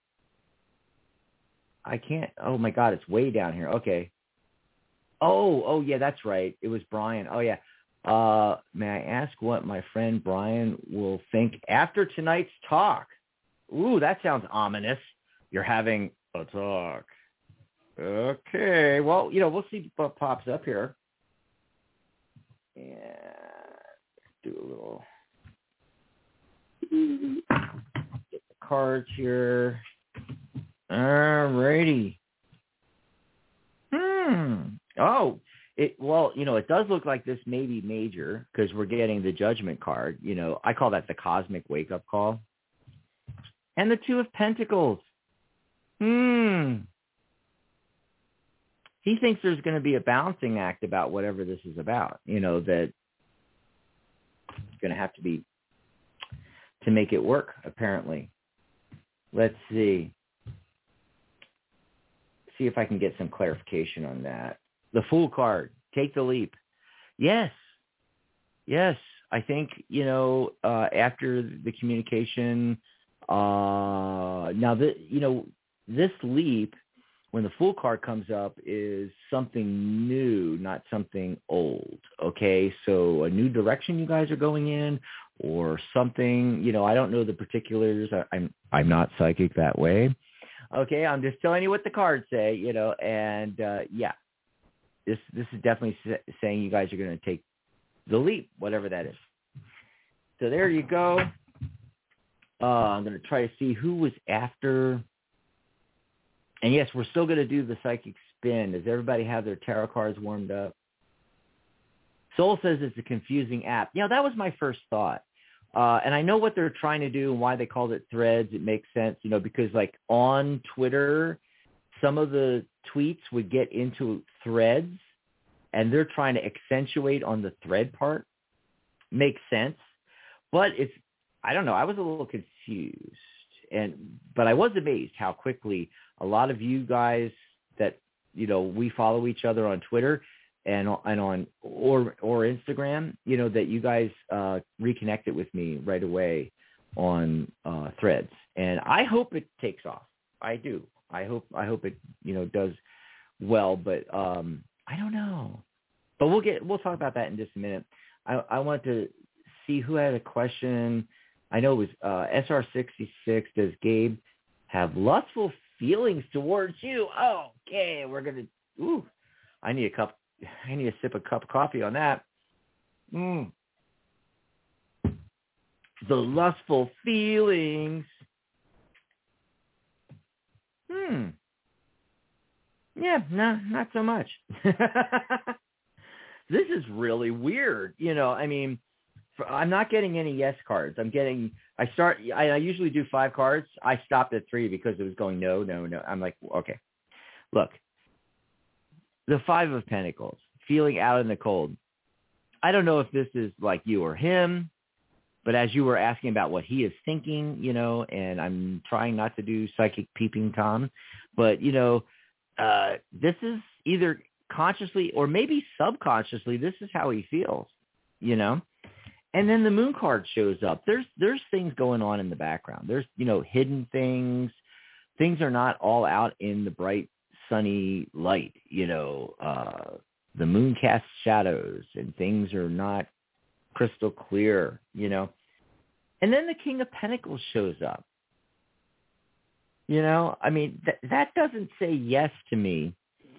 I can't. Oh, my God. It's way down here. Okay. Oh, oh, yeah, that's right. It was Brian. Oh, yeah. Uh, may I ask what my friend Brian will think after tonight's talk? Ooh, that sounds ominous. You're having a talk. Okay. Well, you know, we'll see what pops up here. Yeah. Do a little... cards here. All righty. Hmm. Oh, it, well, you know, it does look like this may be major because we're getting the Judgment card. You know, I call that the cosmic wake-up call. And the Two of Pentacles. Hmm. He thinks there's going to be a balancing act about whatever this is about. You know, that it's going to have to be to make it work, apparently. Let's see. See if I can get some clarification on that. The Fool card. Take the leap. Yes. Yes. I think, you know, uh, after the communication, uh, now, the, you know, this leap, when the Fool card comes up, is something new, not something old. Okay? So a new direction you guys are going in, or something, you know, I don't know the particulars. I, I'm I'm not psychic that way. Okay, I'm just telling you what the cards say, you know, and uh, yeah, this this is definitely saying you guys are going to take the leap, whatever that is. So there you go. Uh, I'm going to try to see who was after. And yes, we're still going to do the psychic spin. Does everybody have their tarot cards warmed up? Soul says it's a confusing app. Yeah, that was my first thought. Uh, and I know what they're trying to do and why they called it Threads. It makes sense, you know, because like on Twitter, some of the tweets would get into Threads and they're trying to accentuate on the thread part. Makes sense. But it's, I don't know, I was a little confused. And, but I was amazed how quickly a lot of you guys that, you know, we follow each other on Twitter and and on or or Instagram, you know, that you guys uh, reconnected with me right away on uh, Threads, and I hope it takes off. I do. I hope I hope it you know does well, but um, I don't know. But we'll get we'll talk about that in just a minute. I, I want to see who had a question. I know it was uh, S R sixty-six. Does Gabe have lustful feelings towards you? Oh, okay, we're gonna. Ooh, I need a cup. I need a sip of cup of coffee on that. Mm. The lustful feelings. Hmm. Yeah, no, not so much. This is really weird. You know, I mean, for, I'm not getting any yes cards. I'm getting, I start, I, I usually do five cards. I stopped at three because it was going no, no, no. I'm like, okay, look. The Five of Pentacles, feeling out in the cold. I don't know if this is like you or him, but as you were asking about what he is thinking, you know, and I'm trying not to do psychic peeping Tom, but, you know, uh, this is either consciously or maybe subconsciously, this is how he feels, you know. And then the Moon card shows up. There's there's things going on in the background. There's, you know, hidden things. Things are not all out in the bright sunny light, you know, uh, the moon casts shadows and things are not crystal clear, you know. And then the King of Pentacles shows up. You know, I mean, th- that doesn't say yes to me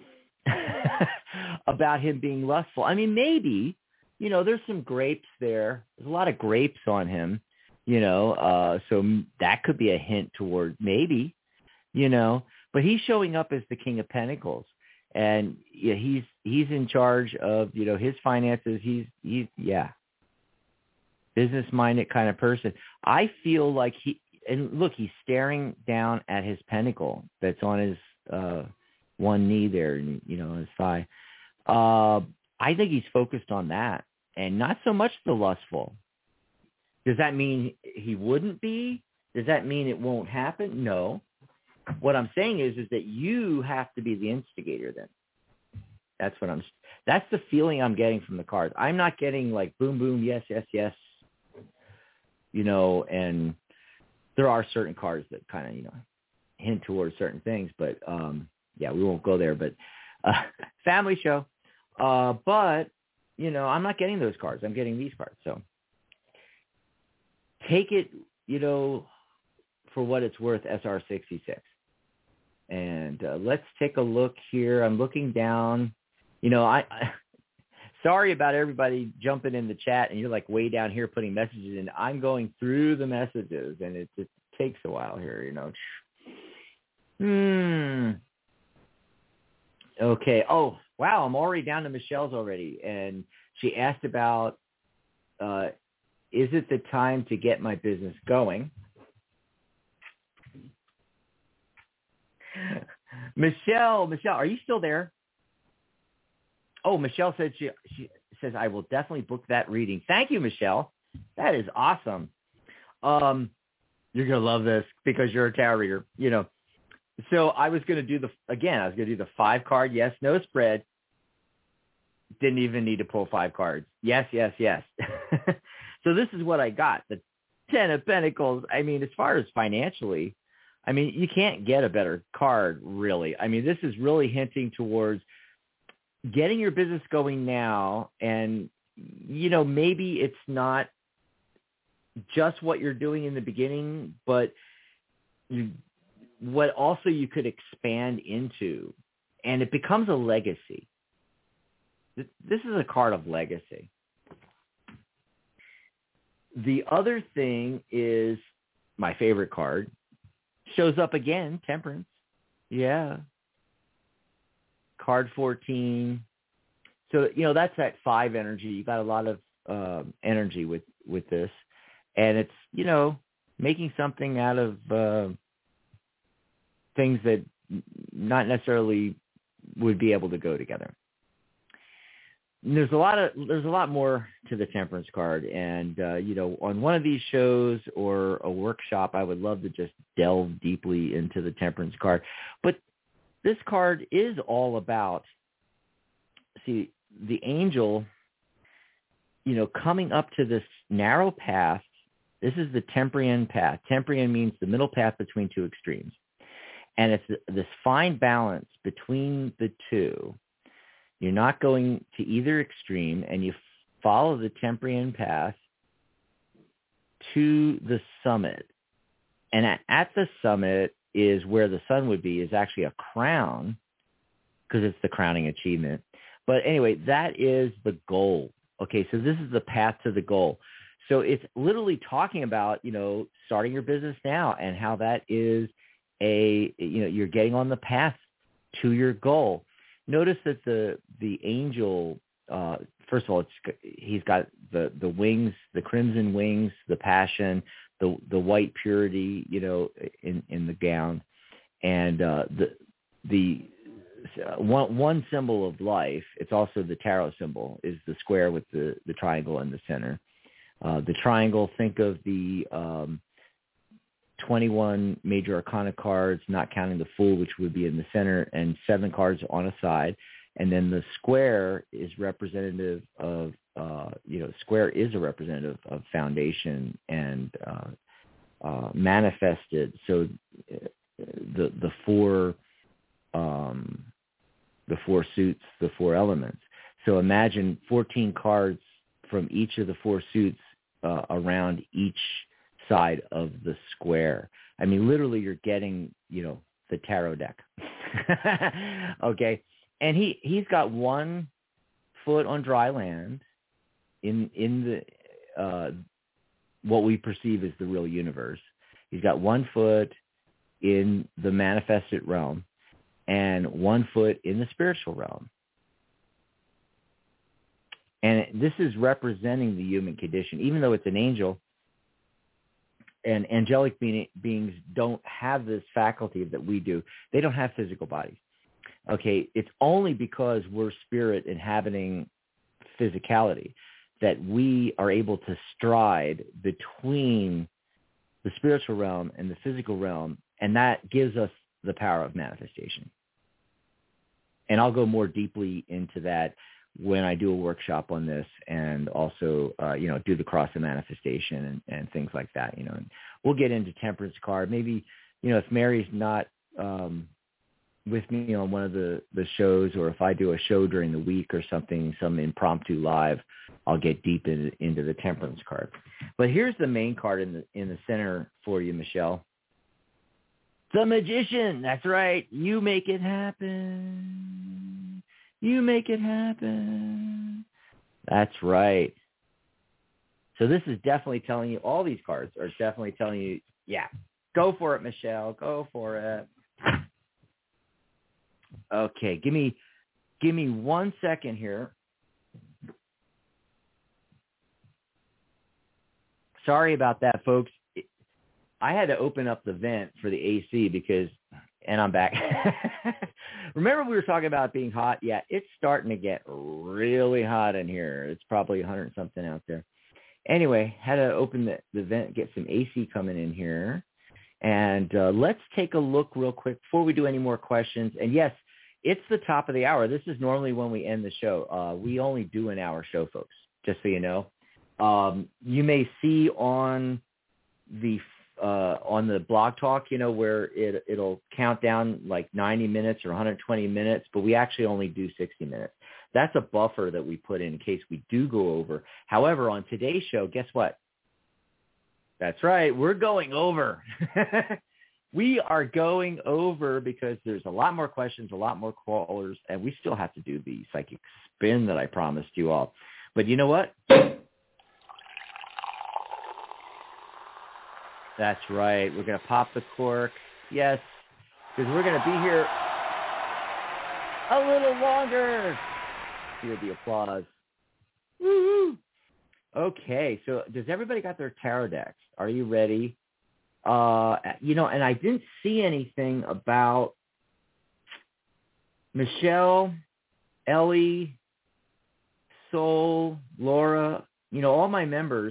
about him being lustful. I mean, maybe, you know, there's some grapes there. There's a lot of grapes on him, you know, uh, so that could be a hint toward maybe, you know. But he's showing up as the King of Pentacles, and yeah, he's he's in charge of, you know, his finances. He's he's yeah. business-minded kind of person. I feel like he, and look, he's staring down at his pentacle that's on his uh, one knee there, and you know, his thigh. Uh, I think he's focused on that, and not so much the lustful. Does that mean he wouldn't be? Does that mean it won't happen? No. What I'm saying is, is that you have to be the instigator then. That's what I'm, that's the feeling I'm getting from the cards. I'm not getting like boom, boom, yes, yes, yes, you know, and there are certain cards that kind of, you know, hint towards certain things, but um, yeah, we won't go there, but uh, family show. Uh, but, you know, I'm not getting those cards. I'm getting these cards. So take it, you know, for what it's worth, S R sixty-six. And uh, let's take a look here. I'm looking down. You know, I, I sorry about everybody jumping in the chat, and you're like way down here putting messages in. I'm going through the messages, and it just takes a while here, you know. Hmm. Okay. Oh, wow. I'm already down to Michelle's already. And she asked about, uh, is it the time to get my business going? Michelle, Michelle, are you still there? Oh, Michelle said she, she says, I will definitely book that reading. Thank you, Michelle. That is awesome. Um, you're going to love this because you're a tarot reader, you know. So I was going to do the, again, I was going to do the five card, yes, no spread. Didn't even need to pull five cards. Yes, yes, yes. So this is what I got. The Ten of Pentacles. I mean, as far as financially, I mean, you can't get a better card, really. I mean, this is really hinting towards getting your business going now. And, you know, maybe it's not just what you're doing in the beginning, but you, what also you could expand into, and it becomes a legacy. This is a card of legacy. The other thing is my favorite card. Shows up again, Temperance. Yeah. Card fourteen. So, you know, that's that five energy. You got a lot of uh, energy with, with this. And it's, you know, making something out of uh, things that not necessarily would be able to go together. And there's a lot of there's a lot more to the Temperance card, and uh, you know, on one of these shows or a workshop, I would love to just delve deeply into the Temperance card. But this card is all about, see, the angel, you know, coming up to this narrow path. This is the Temprian path. Temprian means the middle path between two extremes, and it's this fine balance between the two. You're not going to either extreme, and you follow the Temprian path to the summit. And at, at the summit is where the sun would be, is actually a crown, because it's the crowning achievement. But anyway, that is the goal. Okay, so this is the path to the goal. So it's literally talking about, you know, starting your business now and how that is a, you know, you're getting on the path to your goal. Notice that the the angel, uh, first of all, it's, he's got the, the wings, the crimson wings, the passion, the the white purity, you know, in, in the gown, and uh, the the uh, one one symbol of life. It's also the tarot symbol, is the square with the, the triangle in the center. Uh, the triangle. Think of the um, twenty-one major arcana cards, not counting the Fool, which would be in the center, and seven cards on a side. And then the square is representative of, uh, you know, square is a representative of foundation and uh, uh, manifested. So uh, the the four um, the four suits, the four elements. So imagine fourteen cards from each of the four suits uh, around each side of the square. I mean, literally, you're getting, you know, the tarot deck. Okay, and he he's got one foot on dry land in in the uh, what we perceive as the real universe. He's got one foot in the manifested realm and one foot in the spiritual realm. And this is representing the human condition, even though it's an angel. And angelic being, beings don't have this faculty that we do. They don't have physical bodies. Okay, it's only because we're spirit inhabiting physicality that we are able to stride between the spiritual realm and the physical realm, and that gives us the power of manifestation. And I'll go more deeply into that when I do a workshop on this, and also, uh, you know, do the cross of manifestation and, and things like that, you know. And we'll get into temperance card. Maybe, you know, if Mary's not um, with me on one of the, the shows, or if I do a show during the week or something, some impromptu live, I'll get deep in, into the temperance card. But here's the main card in the in the center for you, Michelle. The Magician. That's right. You make it happen. You make it happen. That's right. So this is definitely telling you, all these cards are definitely telling you, yeah, go for it, Michelle. Go for it. Okay, give me give me one second here. Sorry about that, folks. I had to open up the vent for the A C because, and I'm back. Remember we were talking about being hot? Yeah, it's starting to get really hot in here. It's probably one hundred something out there. Anyway, had to open the, the vent, get some A C coming in here. And uh, let's take a look real quick before we do any more questions. And yes, it's the top of the hour. This is normally when we end the show. Uh, we only do an hour show, folks, just so you know. Um, you may see on the uh, on the blog talk, you know, where it, it'll count down like ninety minutes or one hundred twenty minutes, but we actually only do sixty minutes. That's a buffer that we put in in case we do go over. However, on today's show, guess what? That's right. We're going over. We are going over because there's a lot more questions, a lot more callers, and we still have to do the psychic spin that I promised you all. But you know what? That's right. We're going to pop the cork. Yes, because we're going to be here a little longer. Hear the applause. Woo-hoo. Okay, so does everybody got their tarot decks? Are you ready? Uh, you know, and I didn't see anything about Michelle, Ellie, Soul, Laura, you know, all my members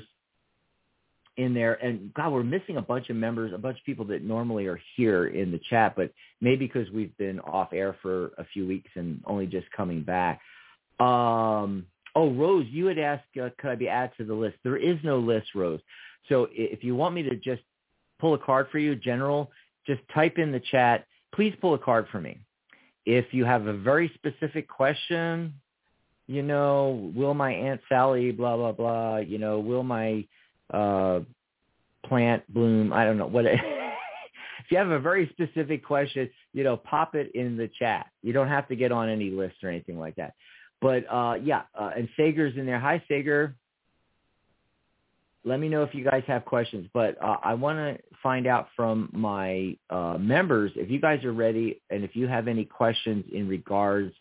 in there. And God, we're missing a bunch of members, a bunch of people that normally are here in the chat, but maybe because we've been off air for a few weeks and only just coming back. Um, oh, Rose, you had asked, uh, could I be added to the list? There is no list, Rose. So if you want me to just pull a card for you, General, just type in the chat, please pull a card for me. If you have a very specific question, you know, will my Aunt Sally, blah, blah, blah, you know, will my uh, plant bloom, I don't know. What. If you have a very specific question, you know, pop it in the chat. You don't have to get on any list or anything like that. But, uh, yeah, uh, and Sager's in there. Hi, Sager. Let me know if you guys have questions. But uh, I want to find out from my uh, members if you guys are ready and if you have any questions in regards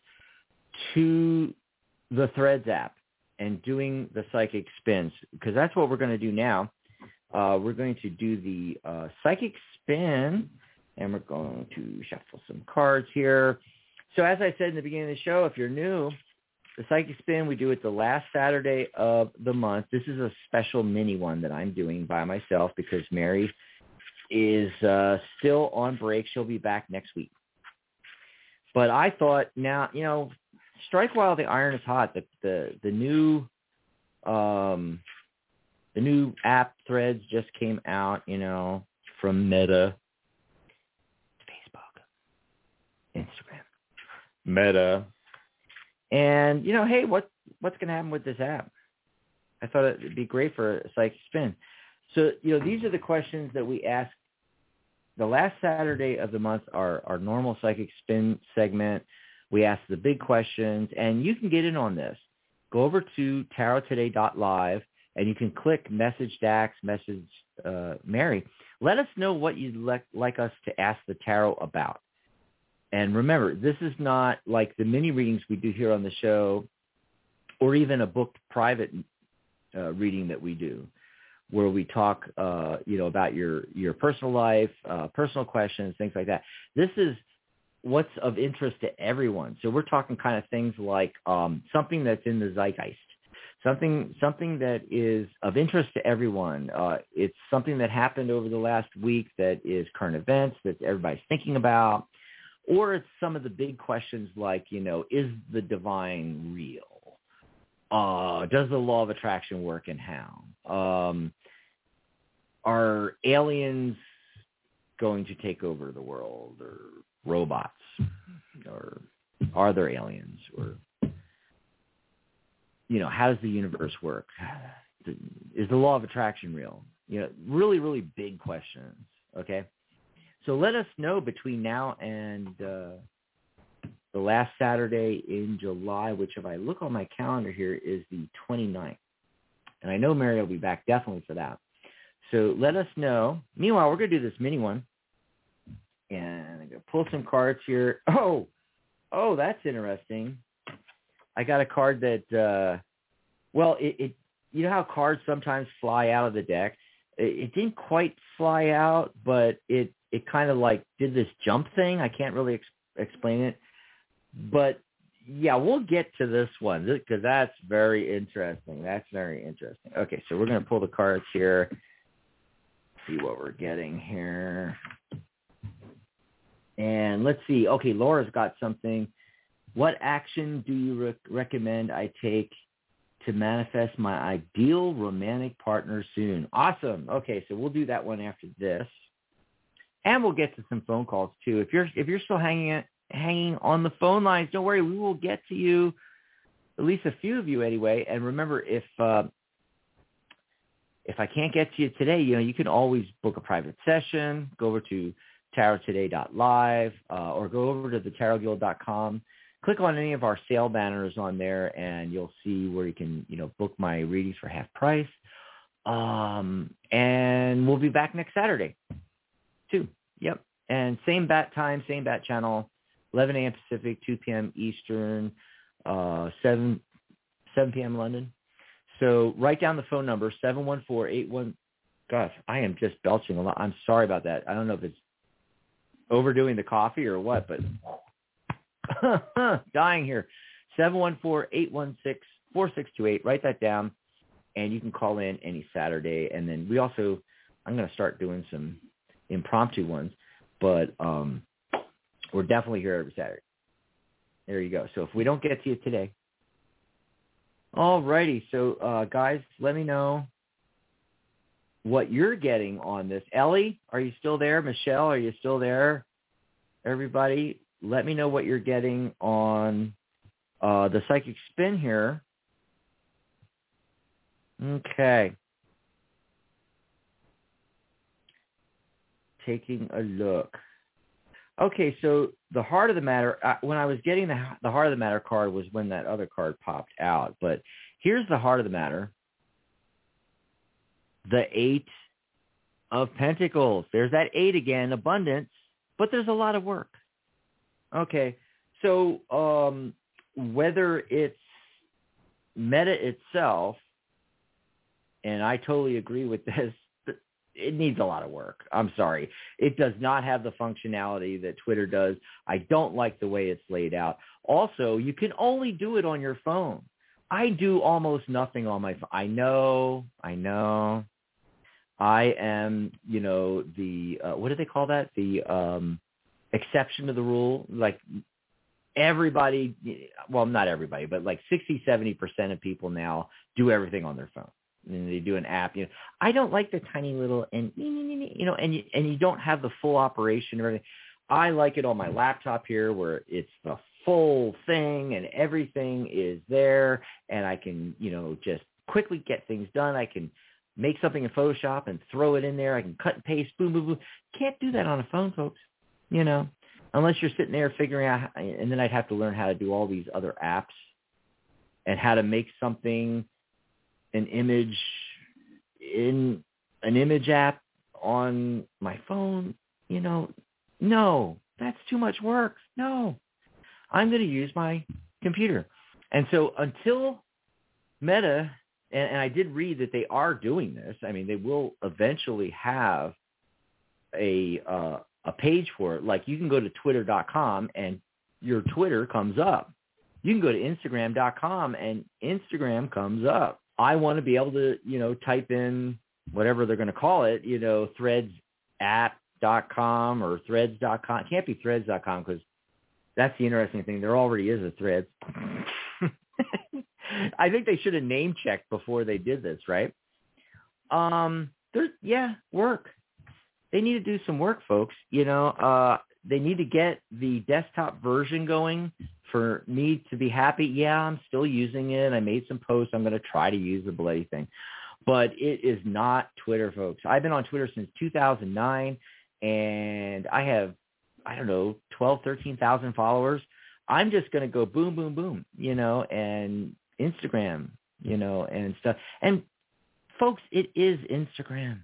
to the Threads app and doing the psychic spins, because that's what we're going to do now. Uh, we're going to do the uh, psychic spin, and we're going to shuffle some cards here. So as I said in the beginning of the show, if you're new, the Psychic Spin, we do it the last Saturday of the month. This is a special mini one that I'm doing by myself because Mary is uh, still on break. She'll be back next week. But I thought now, you know, strike while the iron is hot. The the, the new um, the new app Threads just came out, you know, from Meta, Facebook, Instagram, Meta. And, you know, hey, what what's going to happen with this app? I thought it would be great for a Psychic Spin. So, you know, these are the questions that we ask the last Saturday of the month, our, our normal Psychic Spin segment. We ask the big questions, and you can get in on this. Go over to tarot today dot live, and you can click Message Dax, Message uh, Mary. Let us know what you'd like, like us to ask the tarot about. And remember, this is not like the mini readings we do here on the show or even a booked private uh, reading that we do, where we talk, uh, you know, about your, your personal life, uh, personal questions, things like that. This is what's of interest to everyone. So we're talking kind of things like um, something that's in the zeitgeist, something something that is of interest to everyone. Uh, it's something that happened over the last week that is current events that everybody's thinking about, or it's some of the big questions like, you know, is the divine real? Uh, does the law of attraction work and how? Um, are aliens going to take over the world, or robots, or are there aliens, or, you know, how does the universe work? Is the law of attraction real? You know, really, really big questions. Okay. So let us know between now and uh, the last Saturday in July, which if I look on my calendar here is the twenty-ninth. And I know Mary will be back definitely for that. So let us know. Meanwhile, we're going to do this mini one. And I'm going to pull some cards here. Oh, oh, that's interesting. I got a card that, uh, well, it, it, you know how cards sometimes fly out of the deck? It, it didn't quite fly out, but it, it kind of like did this jump thing. I can't really ex- explain it. But, yeah, we'll get to this one because that's very interesting. That's very interesting. Okay, so we're going to pull the cards here, see what we're getting here. And let's see. Okay, Laura's got something. What action do you rec- recommend I take to manifest my ideal romantic partner soon? Awesome. Okay, so we'll do that one after this, and we'll get to some phone calls too. If you're if you're still hanging hanging on the phone lines, don't worry. We will get to you, at least a few of you anyway. And remember, if uh, if I can't get to you today, you know, you can always book a private session. Go over to tarot today dot live uh, or go over to the tarot guild dot com. Click on any of our sale banners on there, and you'll see where you can, you know, book my readings for half price. Um, and we'll be back next Saturday, too. Yep. And same bat time, same bat channel, eleven a.m. Pacific, two p.m. Eastern, uh, seven p.m. London. So write down the phone number, seven one four, eight one. Gosh, I am just belching a lot. I'm sorry about that. I don't know if it's overdoing the coffee or what, but dying here. seven one four, eight one six, four six two eight. Write that down, and you can call in any Saturday. And then we also, I'm going to start doing some impromptu ones, but um, we're definitely here every Saturday. There you go. So if we don't get to you today. All righty. So, uh, guys, let me know what you're getting on this. Ellie, are you still there? Michelle, are you still there? Everybody, let me know what you're getting on uh, the psychic spin here. Okay. Taking a look. Okay, so the heart of the matter, uh, when I was getting the, the heart of the matter card was when that other card popped out. But here's the heart of the matter. The Eight of Pentacles. There's that eight again, abundance, but there's a lot of work. Okay, so um, whether it's meta itself, and I totally agree with this, it needs a lot of work. I'm sorry. It does not have the functionality that Twitter does. I don't like the way it's laid out. Also, you can only do it on your phone. I do almost nothing on my phone. I know, I know. I am, you know, the, uh, what do they call that? The um, exception to the rule. Like everybody, well, not everybody, but like sixty, seventy percent of people now do everything on their phone. And they do an app. You know, I don't like the tiny little, and you know, and you, and you don't have the full operation or everything. I like it on my laptop here where it's the full thing and everything is there, and I can, you know, just quickly get things done. I can make something in Photoshop and throw it in there. I can cut and paste, boom, boom, boom. Can't do that on a phone, folks, you know, unless you're sitting there figuring out, and then I'd have to learn how to do all these other apps and how to make something, an image in an image app on my phone. You know, no, that's too much work. No, I'm going to use my computer. And so until Meta, and, and I did read that they are doing this. I mean, they will eventually have a uh, a page for it. Like you can go to twitter dot com and your Twitter comes up. You can go to instagram dot com and Instagram comes up. I want to be able to, you know, type in whatever they're going to call it, you know, threads app dot com or threads dot com. It can't be threads dot com because that's the interesting thing. There already is a Threads. I think they should have name checked before they did this, right? Um, there's, yeah, work. They need to do some work, folks. You know, uh, they need to get the desktop version going for me to be happy. Yeah, I'm still using it. I made some posts. I'm going to try to use the bloody thing. But it is not Twitter, folks. I've been on Twitter since two thousand nine, and I have, I don't know, twelve, thirteen thousand followers. I'm just going to go boom, boom, boom, you know, and Instagram, you know, and stuff. And, folks, it is Instagram.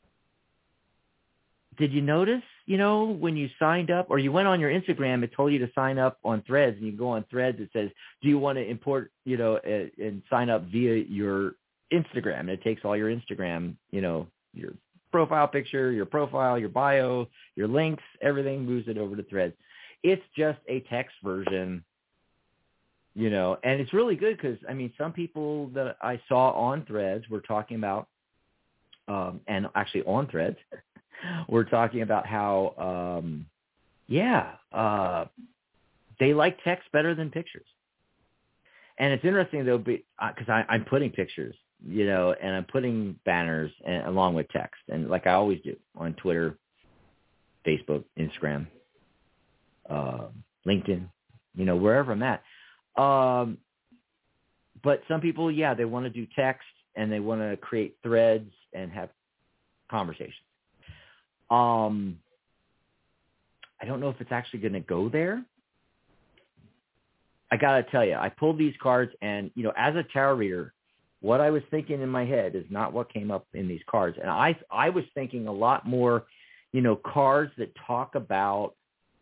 Did you notice, you know, when you signed up or you went on your Instagram, it told you to sign up on Threads, and you go on Threads, it says, do you want to import, you know, and, and sign up via your Instagram? And it takes all your Instagram, you know, your profile picture, your profile, your bio, your links, everything, moves it over to Threads. It's just a text version, you know, and it's really good because, I mean, some people that I saw on Threads were talking about, um, and actually on Threads, we're talking about how, um, yeah, uh, they like text better than pictures. And it's interesting, though, because uh, I'm putting pictures, you know, and I'm putting banners and, along with text, and like I always do on Twitter, Facebook, Instagram, uh, LinkedIn, you know, wherever I'm at. Um, but some people, yeah, they want to do text and they want to create threads and have conversations. Um, I don't know if it's actually going to go there. I got to tell you, I pulled these cards and, you know, as a tarot reader, what I was thinking in my head is not what came up in these cards. And I, I was thinking a lot more, you know, cards that talk about,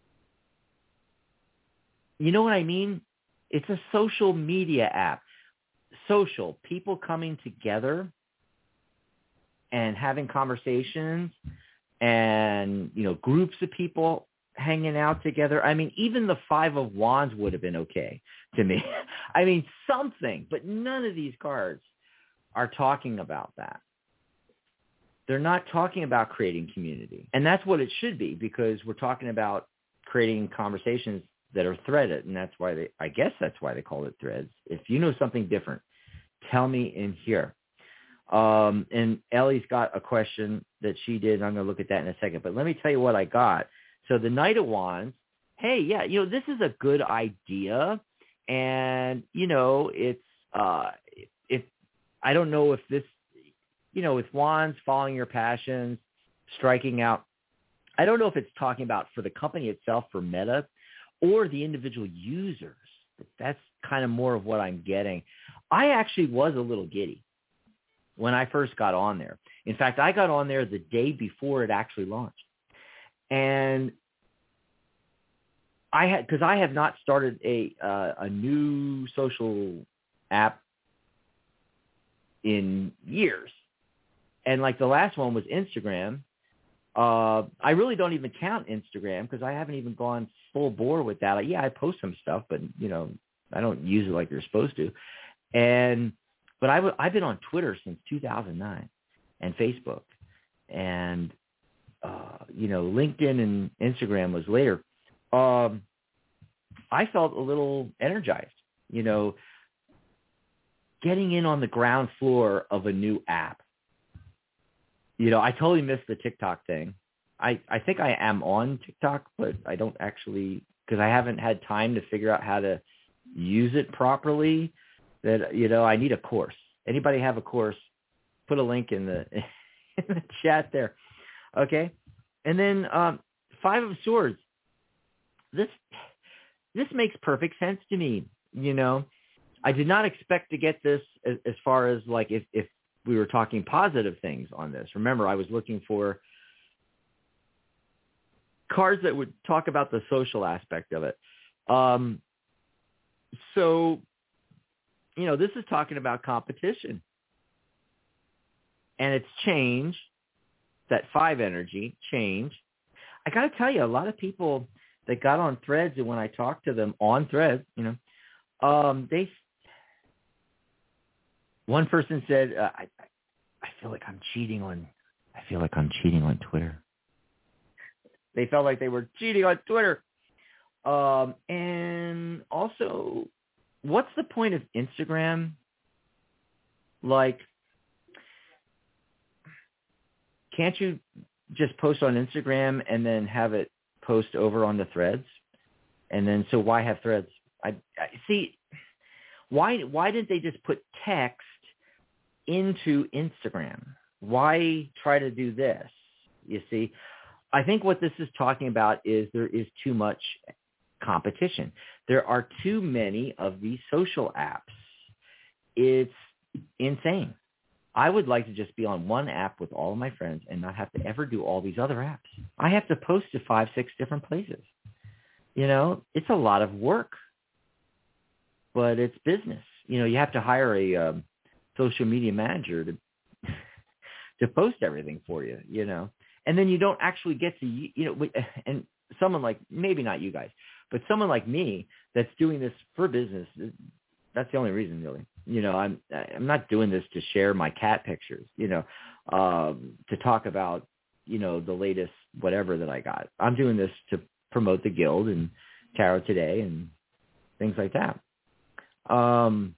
you know what I mean? It's a social media app. Social, people coming together and having conversations and, you know, groups of people hanging out together. I mean, even the Five of Wands would have been okay to me. I mean, something, but none of these cards are talking about that. They're not talking about creating community. And that's what it should be, because we're talking about creating conversations that are threaded. And that's why they, I guess that's why they call it threads. If you know something different, tell me in here. Um, and Ellie's got a question that she did. I'm going to look at that in a second. But let me tell you what I got. So the Knight of Wands, hey, yeah, you know, this is a good idea. And, you know, it's, uh, if, I don't know if this, you know, with wands, following your passions, striking out, I don't know if it's talking about for the company itself, for Meta, or the individual users. That's kind of more of what I'm getting. I actually was a little giddy when I first got on there. In fact, I got on there the day before it actually launched. And I had, because I have not started a uh, a new social app in years. And like the last one was Instagram. Uh, I really don't even count Instagram because I haven't even gone full bore with that. Like, yeah, I post some stuff, but, you know, I don't use it like you're supposed to. And but I w- I've been on Twitter since two thousand nine and Facebook. And, uh, you know, LinkedIn and Instagram was later. Um, I felt a little energized, you know, getting in on the ground floor of a new app. You know, I totally missed the TikTok thing. I, I think I am on TikTok, but I don't actually, because I haven't had time to figure out how to use it properly. That, you know, I need a course. Anybody have a course? Put a link in the, in the chat there. Okay. And then um, Five of Swords. This, this makes perfect sense to me. You know, I did not expect to get this as, as far as like if, if, we were talking positive things on this. Remember, I was looking for cards that would talk about the social aspect of it. Um, so you know, this is talking about competition. And it's change, that five energy, change. I got to tell you, a lot of people that got on Threads, and when I talked to them on Threads, you know, um, they, one person said, uh, I, I feel like I'm cheating on, I feel like I'm cheating on Twitter. They felt like they were cheating on Twitter. Um, and also, what's the point of Instagram? Like, can't you just post on Instagram and then have it post over on the Threads? And then, so why have Threads? I, I see. Why why didn't they just put text into Instagram? Why try to do this? You see, I think what this is talking about is there is too much competition. There are too many of these social apps. It's insane. I would like to just be on one app with all of my friends and not have to ever do all these other apps. I have to post to five, six different places. You know, it's a lot of work, but it's business. You know, you have to hire a um, social media manager to to post everything for you, you know, and then you don't actually get to, you know, and someone like, maybe not you guys, but someone like me that's doing this for business, that's the only reason, really. You know, I'm I'm not doing this to share my cat pictures, you know, um, to talk about, you know, the latest whatever that I got. I'm doing this to promote the Guild and Tarot Today and things like that. Um,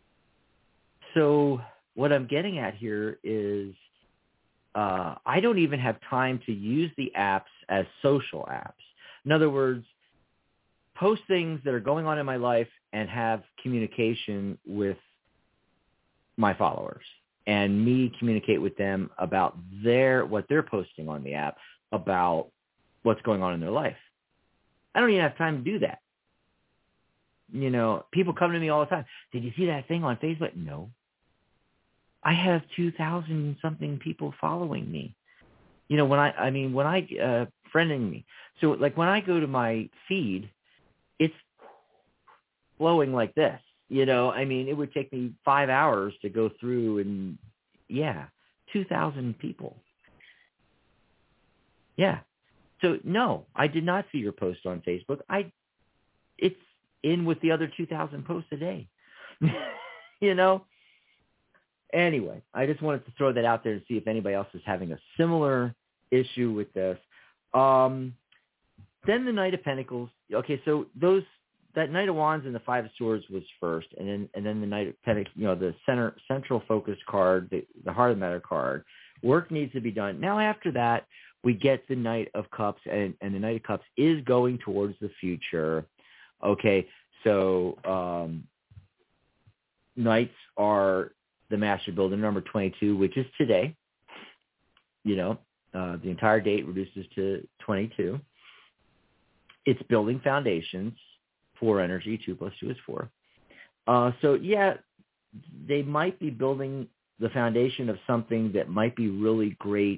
so what I'm getting at here is uh, I don't even have time to use the apps as social apps. In other words, post things that are going on in my life and have communication with my followers and me communicate with them about their what they're posting on the app about what's going on in their life. I don't even have time to do that. You know, people come to me all the time. Did you see that thing on Facebook? No. I have two thousand something people following me. You know, when I, I mean, when I, uh, friending me. So like when I go to my feed, it's flowing like this. You know, I mean, it would take me five hours to go through and, yeah, two thousand people. Yeah. So, no, I did not see your post on Facebook. I, it's in with the other two thousand posts a day. You know? Anyway, I just wanted to throw that out there to see if anybody else is having a similar issue with this. Um, then the Knight of Pentacles. Okay, so those... that Knight of Wands and the Five of Swords was first, and then and then the Knight of Pentacles, you know, the center central focus card, the, the Heart of the Matter card. Work needs to be done. Now after that, we get the Knight of Cups, and, and the Knight of Cups is going towards the future. Okay, so um, Knights are the Master Builder number twenty-two, which is today. You know, uh, the entire date reduces to twenty-two. It's building foundations. Four energy, two plus two is four. Uh, so, yeah, they might be building the foundation of something that might be really great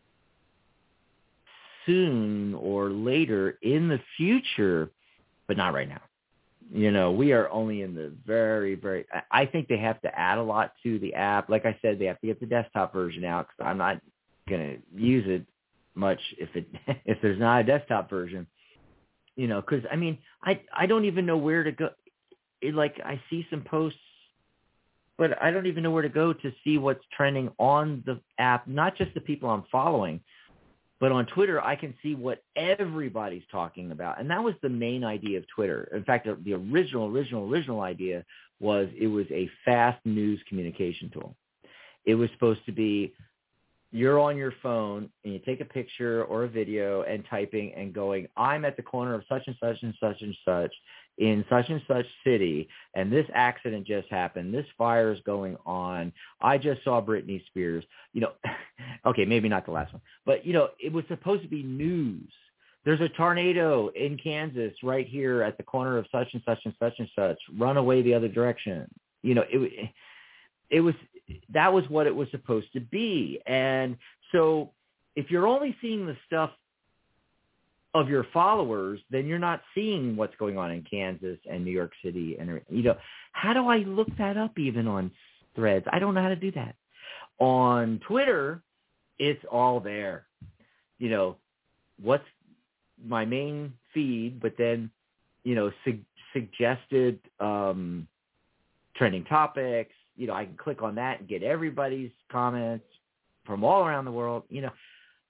soon or later in the future, but not right now. You know, we are only in the very, very, I think they have to add a lot to the app. Like I said, they have to get the desktop version out because I'm not going to use it much if it if there's not a desktop version. You know, because, I mean, I, I don't even know where to go. It, like, I see some posts, but I don't even know where to go to see what's trending on the app, not just the people I'm following, but on Twitter, I can see what everybody's talking about. And that was the main idea of Twitter. In fact, the original, original, original idea was it was a fast news communication tool. It was supposed to be you're on your phone and you take a picture or a video and typing and going, I'm at the corner of such and such and such and such in such and such city, and this accident just happened. This fire is going on. I just saw Britney Spears. You know, okay, maybe not the last one, but, you know, it was supposed to be news. There's a tornado in Kansas right here at the corner of such and such and such and such. Run away the other direction. You know, it it was that was what it was supposed to be. And so if you're only seeing the stuff of your followers, then you're not seeing what's going on in Kansas and New York City. And, you know, how do I look that up even on Threads? I don't know how to do that. On Twitter, it's all there. You know, what's my main feed, but then, you know, su- suggested um, trending topics. You know, I can click on that and get everybody's comments from all around the world. You know,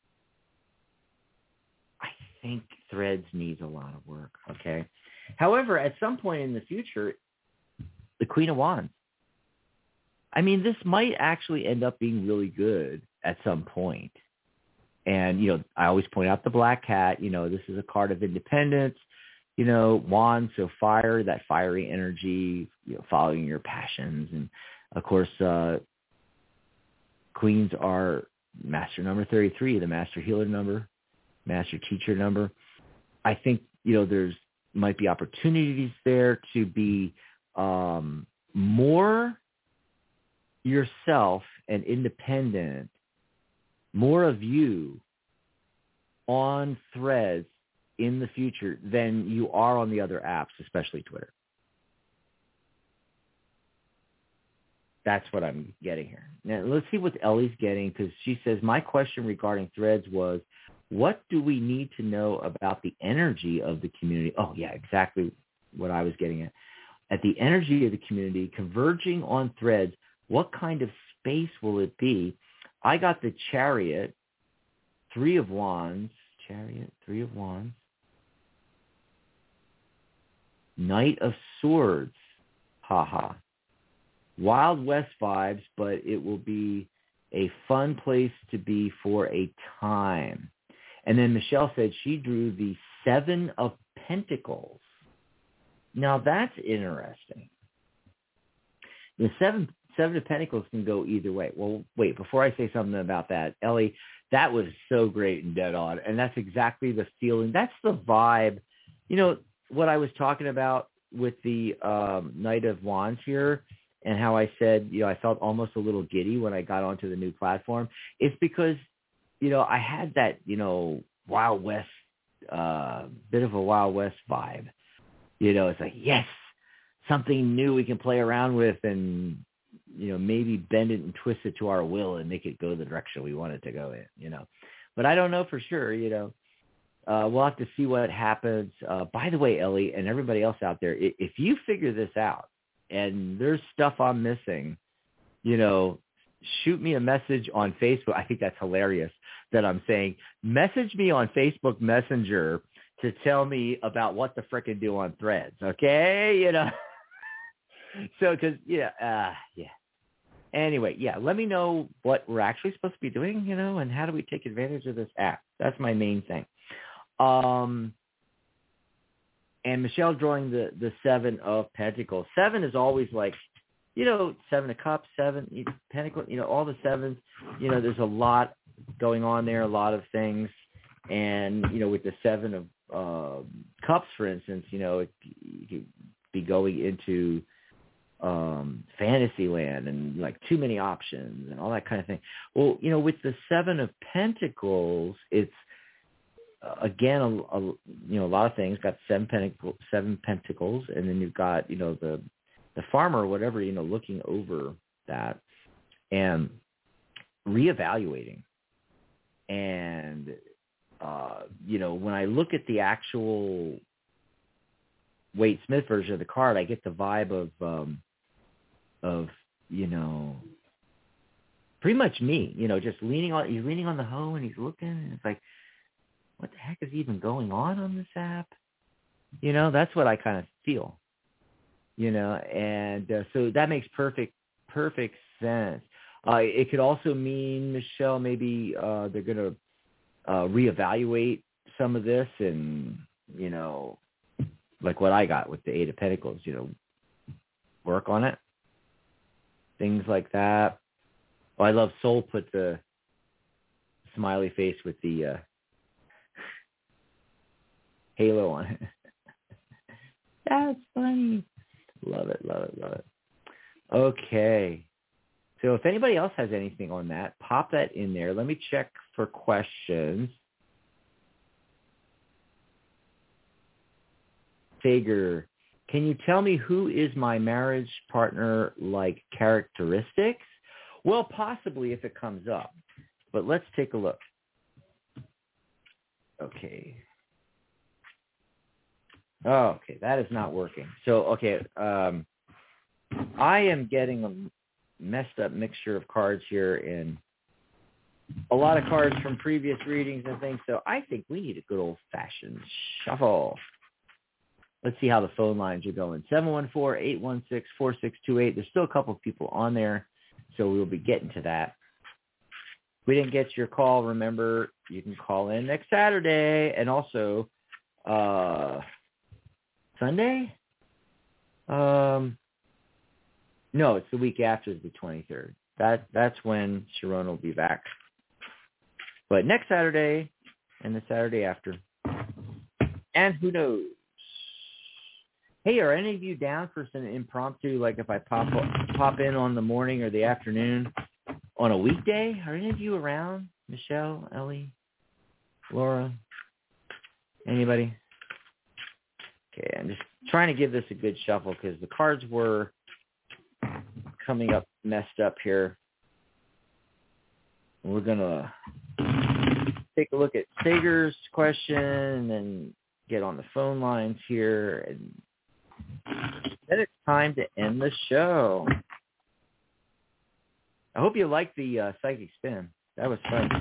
I think Threads needs a lot of work, okay? However, at some point in the future, the Queen of Wands, I mean, this might actually end up being really good at some point. And, you know, I always point out the black cat. You know, this is a card of independence. You know, Wands, so fire, that fiery energy, you know, following your passions. And, of course, uh, Queens are master number thirty-three, the master healer number, master teacher number. I think, you know, there's might be opportunities there to be um, more yourself and independent, more of you on Threads in the future than you are on the other apps, especially Twitter. That's what I'm getting here. Now, let's see what Ellie's getting, because she says, my question regarding Threads was, what do we need to know about the energy of the community? Oh, yeah, exactly what I was getting at. At the energy of the community converging on Threads, what kind of space will it be? I got the Chariot, Three of Wands, Chariot, Three of Wands, Knight of Swords, haha. Wild West vibes, but it will be a fun place to be for a time. And then Michelle said she drew the Seven of Pentacles. Now that's interesting. The Seven Seven of Pentacles can go either way. Well, wait, before I say something about that, Ellie, that was so great and dead on. And that's exactly the feeling. That's the vibe. You know, what I was talking about with the um, Knight of Wands here, and how I said, you know, I felt almost a little giddy when I got onto the new platform. It's because, you know, I had that, you know, Wild West, uh, bit of a Wild West vibe. You know, it's like, yes, something new we can play around with and, you know, maybe bend it and twist it to our will and make it go the direction we want it to go in, you know. But I don't know for sure, you know. Uh, we'll have to see what happens. Uh, by the way, Ellie, and everybody else out there, if you figure this out, and there's stuff I'm missing, you know, shoot me a message on Facebook. I think that's hilarious that I'm saying, message me on Facebook Messenger to tell me about what the frickin' do on Threads, okay? You know, so because, yeah, uh, yeah. Anyway, yeah, let me know what we're actually supposed to be doing, you know, and how do we take advantage of this app. That's my main thing. Um, and Michelle drawing the, the Seven of Pentacles. Seven is always like, you know, Seven of Cups, Seven, Pentacles, you know, all the sevens. You know, there's a lot going on there, a lot of things. And, you know, with the Seven of uh, Cups, for instance, you know, it, you could be going into um, fantasy land and, like, too many options and all that kind of thing. Well, you know, with the Seven of Pentacles, it's, Uh, again, a, a, you know, a lot of things. Got seven pentacles, seven pentacles, and then you've got, you know, the the farmer or whatever, you know, looking over that and reevaluating. And uh, you know, when I look at the actual Wade Smith version of the card, I get the vibe of um, of you know, pretty much me. You know, just leaning on he's leaning on the hoe and he's looking, and it's like, what the heck is even going on on this app? You know, that's what I kind of feel, you know, and uh, so that makes perfect, perfect sense. Uh, it could also mean, Michelle, maybe uh, they're going to uh, reevaluate some of this and, you know, like what I got with the Eight of Pentacles, you know, work on it, things like that. Oh, I love Soul put the smiley face with the uh, halo on it. That's funny. Love it, love it, love it. Okay. So if anybody else has anything on that, pop that in there. Let me check for questions. Sager, can you tell me who is my marriage partner like characteristics? Well, possibly if it comes up, but let's take a look. Okay. Oh, okay, that is not working. So, okay, um, I am getting a messed up mixture of cards here and a lot of cards from previous readings and things, so I think we need a good old-fashioned shuffle. Let's see how the phone lines are going. seven one four, eight one six, four six two eight. There's still a couple of people on there, so we'll be getting to that. If we didn't get your call, remember, you can call in next Saturday and also uh, Sunday? Um, no, it's the week after the twenty-third. That That's when Sharon will be back. But next Saturday and the Saturday after. And who knows? Hey, are any of you down for some impromptu, like if I pop pop in on the morning or the afternoon on a weekday? Are any of you around? Michelle, Ellie, Laura, anybody? Okay, I'm just trying to give this a good shuffle because the cards were coming up messed up here. We're going to take a look at Sager's question and then get on the phone lines here. And then it's time to end the show. I hope you liked the uh, psychic spin. That was fun.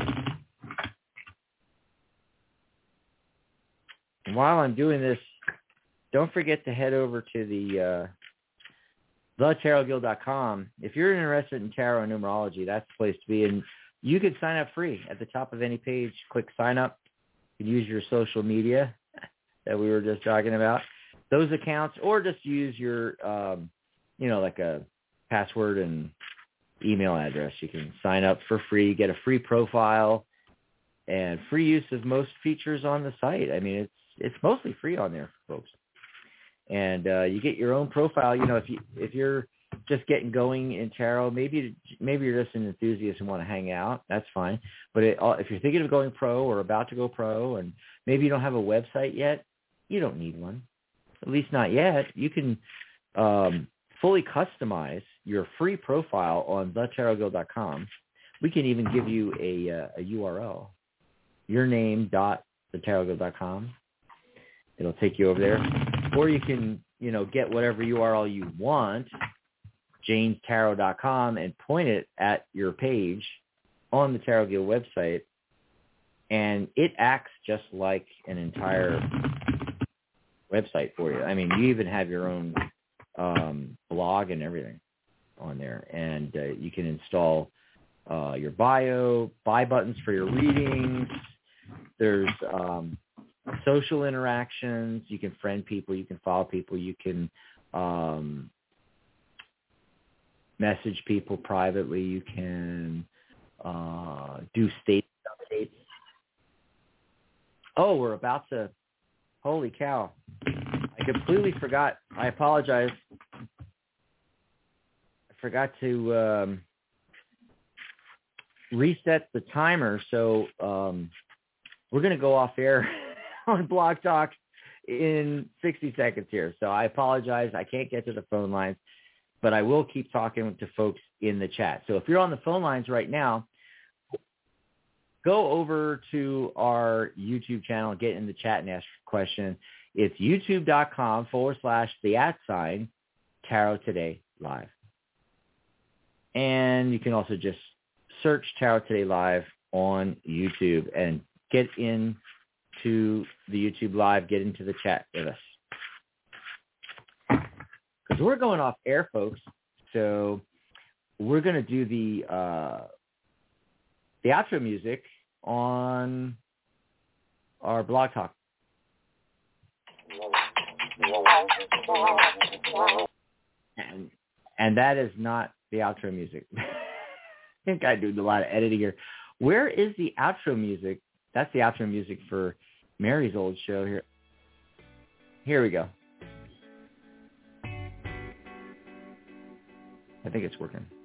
And while I'm doing this, don't forget to head over to the uh, the tarot guild dot com. If you're interested in tarot and numerology, that's the place to be. And you can sign up free at the top of any page. Click sign up. You can use your social media that we were just talking about, those accounts, or just use your, um, you know, like a password and email address. You can sign up for free, get a free profile, and free use of most features on the site. I mean, it's it's mostly free on there, folks. And uh, you get your own profile. You know, if you if you're just getting going in tarot, maybe maybe you're just an enthusiast and want to hang out. That's fine. But it, if you're thinking of going pro or about to go pro, and maybe you don't have a website yet, you don't need one. At least not yet. You can um, fully customize your free profile on the tarot guild dot com. We can even give you a, uh, a U R L, your name dot the tarot guild dot com. It'll take you over there. Or you can, you know, get whatever U R L you want, james tarot dot com, and point it at your page on the Tarot Guild website, and it acts just like an entire website for you. I mean, you even have your own um, blog and everything on there, and uh, you can install uh, your bio, buy buttons for your readings. There's um, social interactions. You can friend people. You can follow people. You can um, message people privately. You can uh, do state updates. Oh, we're about to. Holy cow. I completely forgot. I apologize. I forgot to um, reset the timer. So um, we're going to go off air on Blog Talk in sixty seconds here. So I apologize. I can't get to the phone lines, but I will keep talking to folks in the chat. So if you're on the phone lines right now, go over to our YouTube channel, get in the chat and ask a question. It's youtube.com forward slash the at sign Tarot Today Live. And you can also just search Tarot Today Live on YouTube and get into the YouTube Live, get into the chat with us. Because we're going off air, folks. So we're going to do the uh, the outro music on our Blog Talk. And, and that is not the outro music. I think I do a lot of editing here. Where is the outro music? That's the outro music for Mary's old show here. Here we go. I think it's working.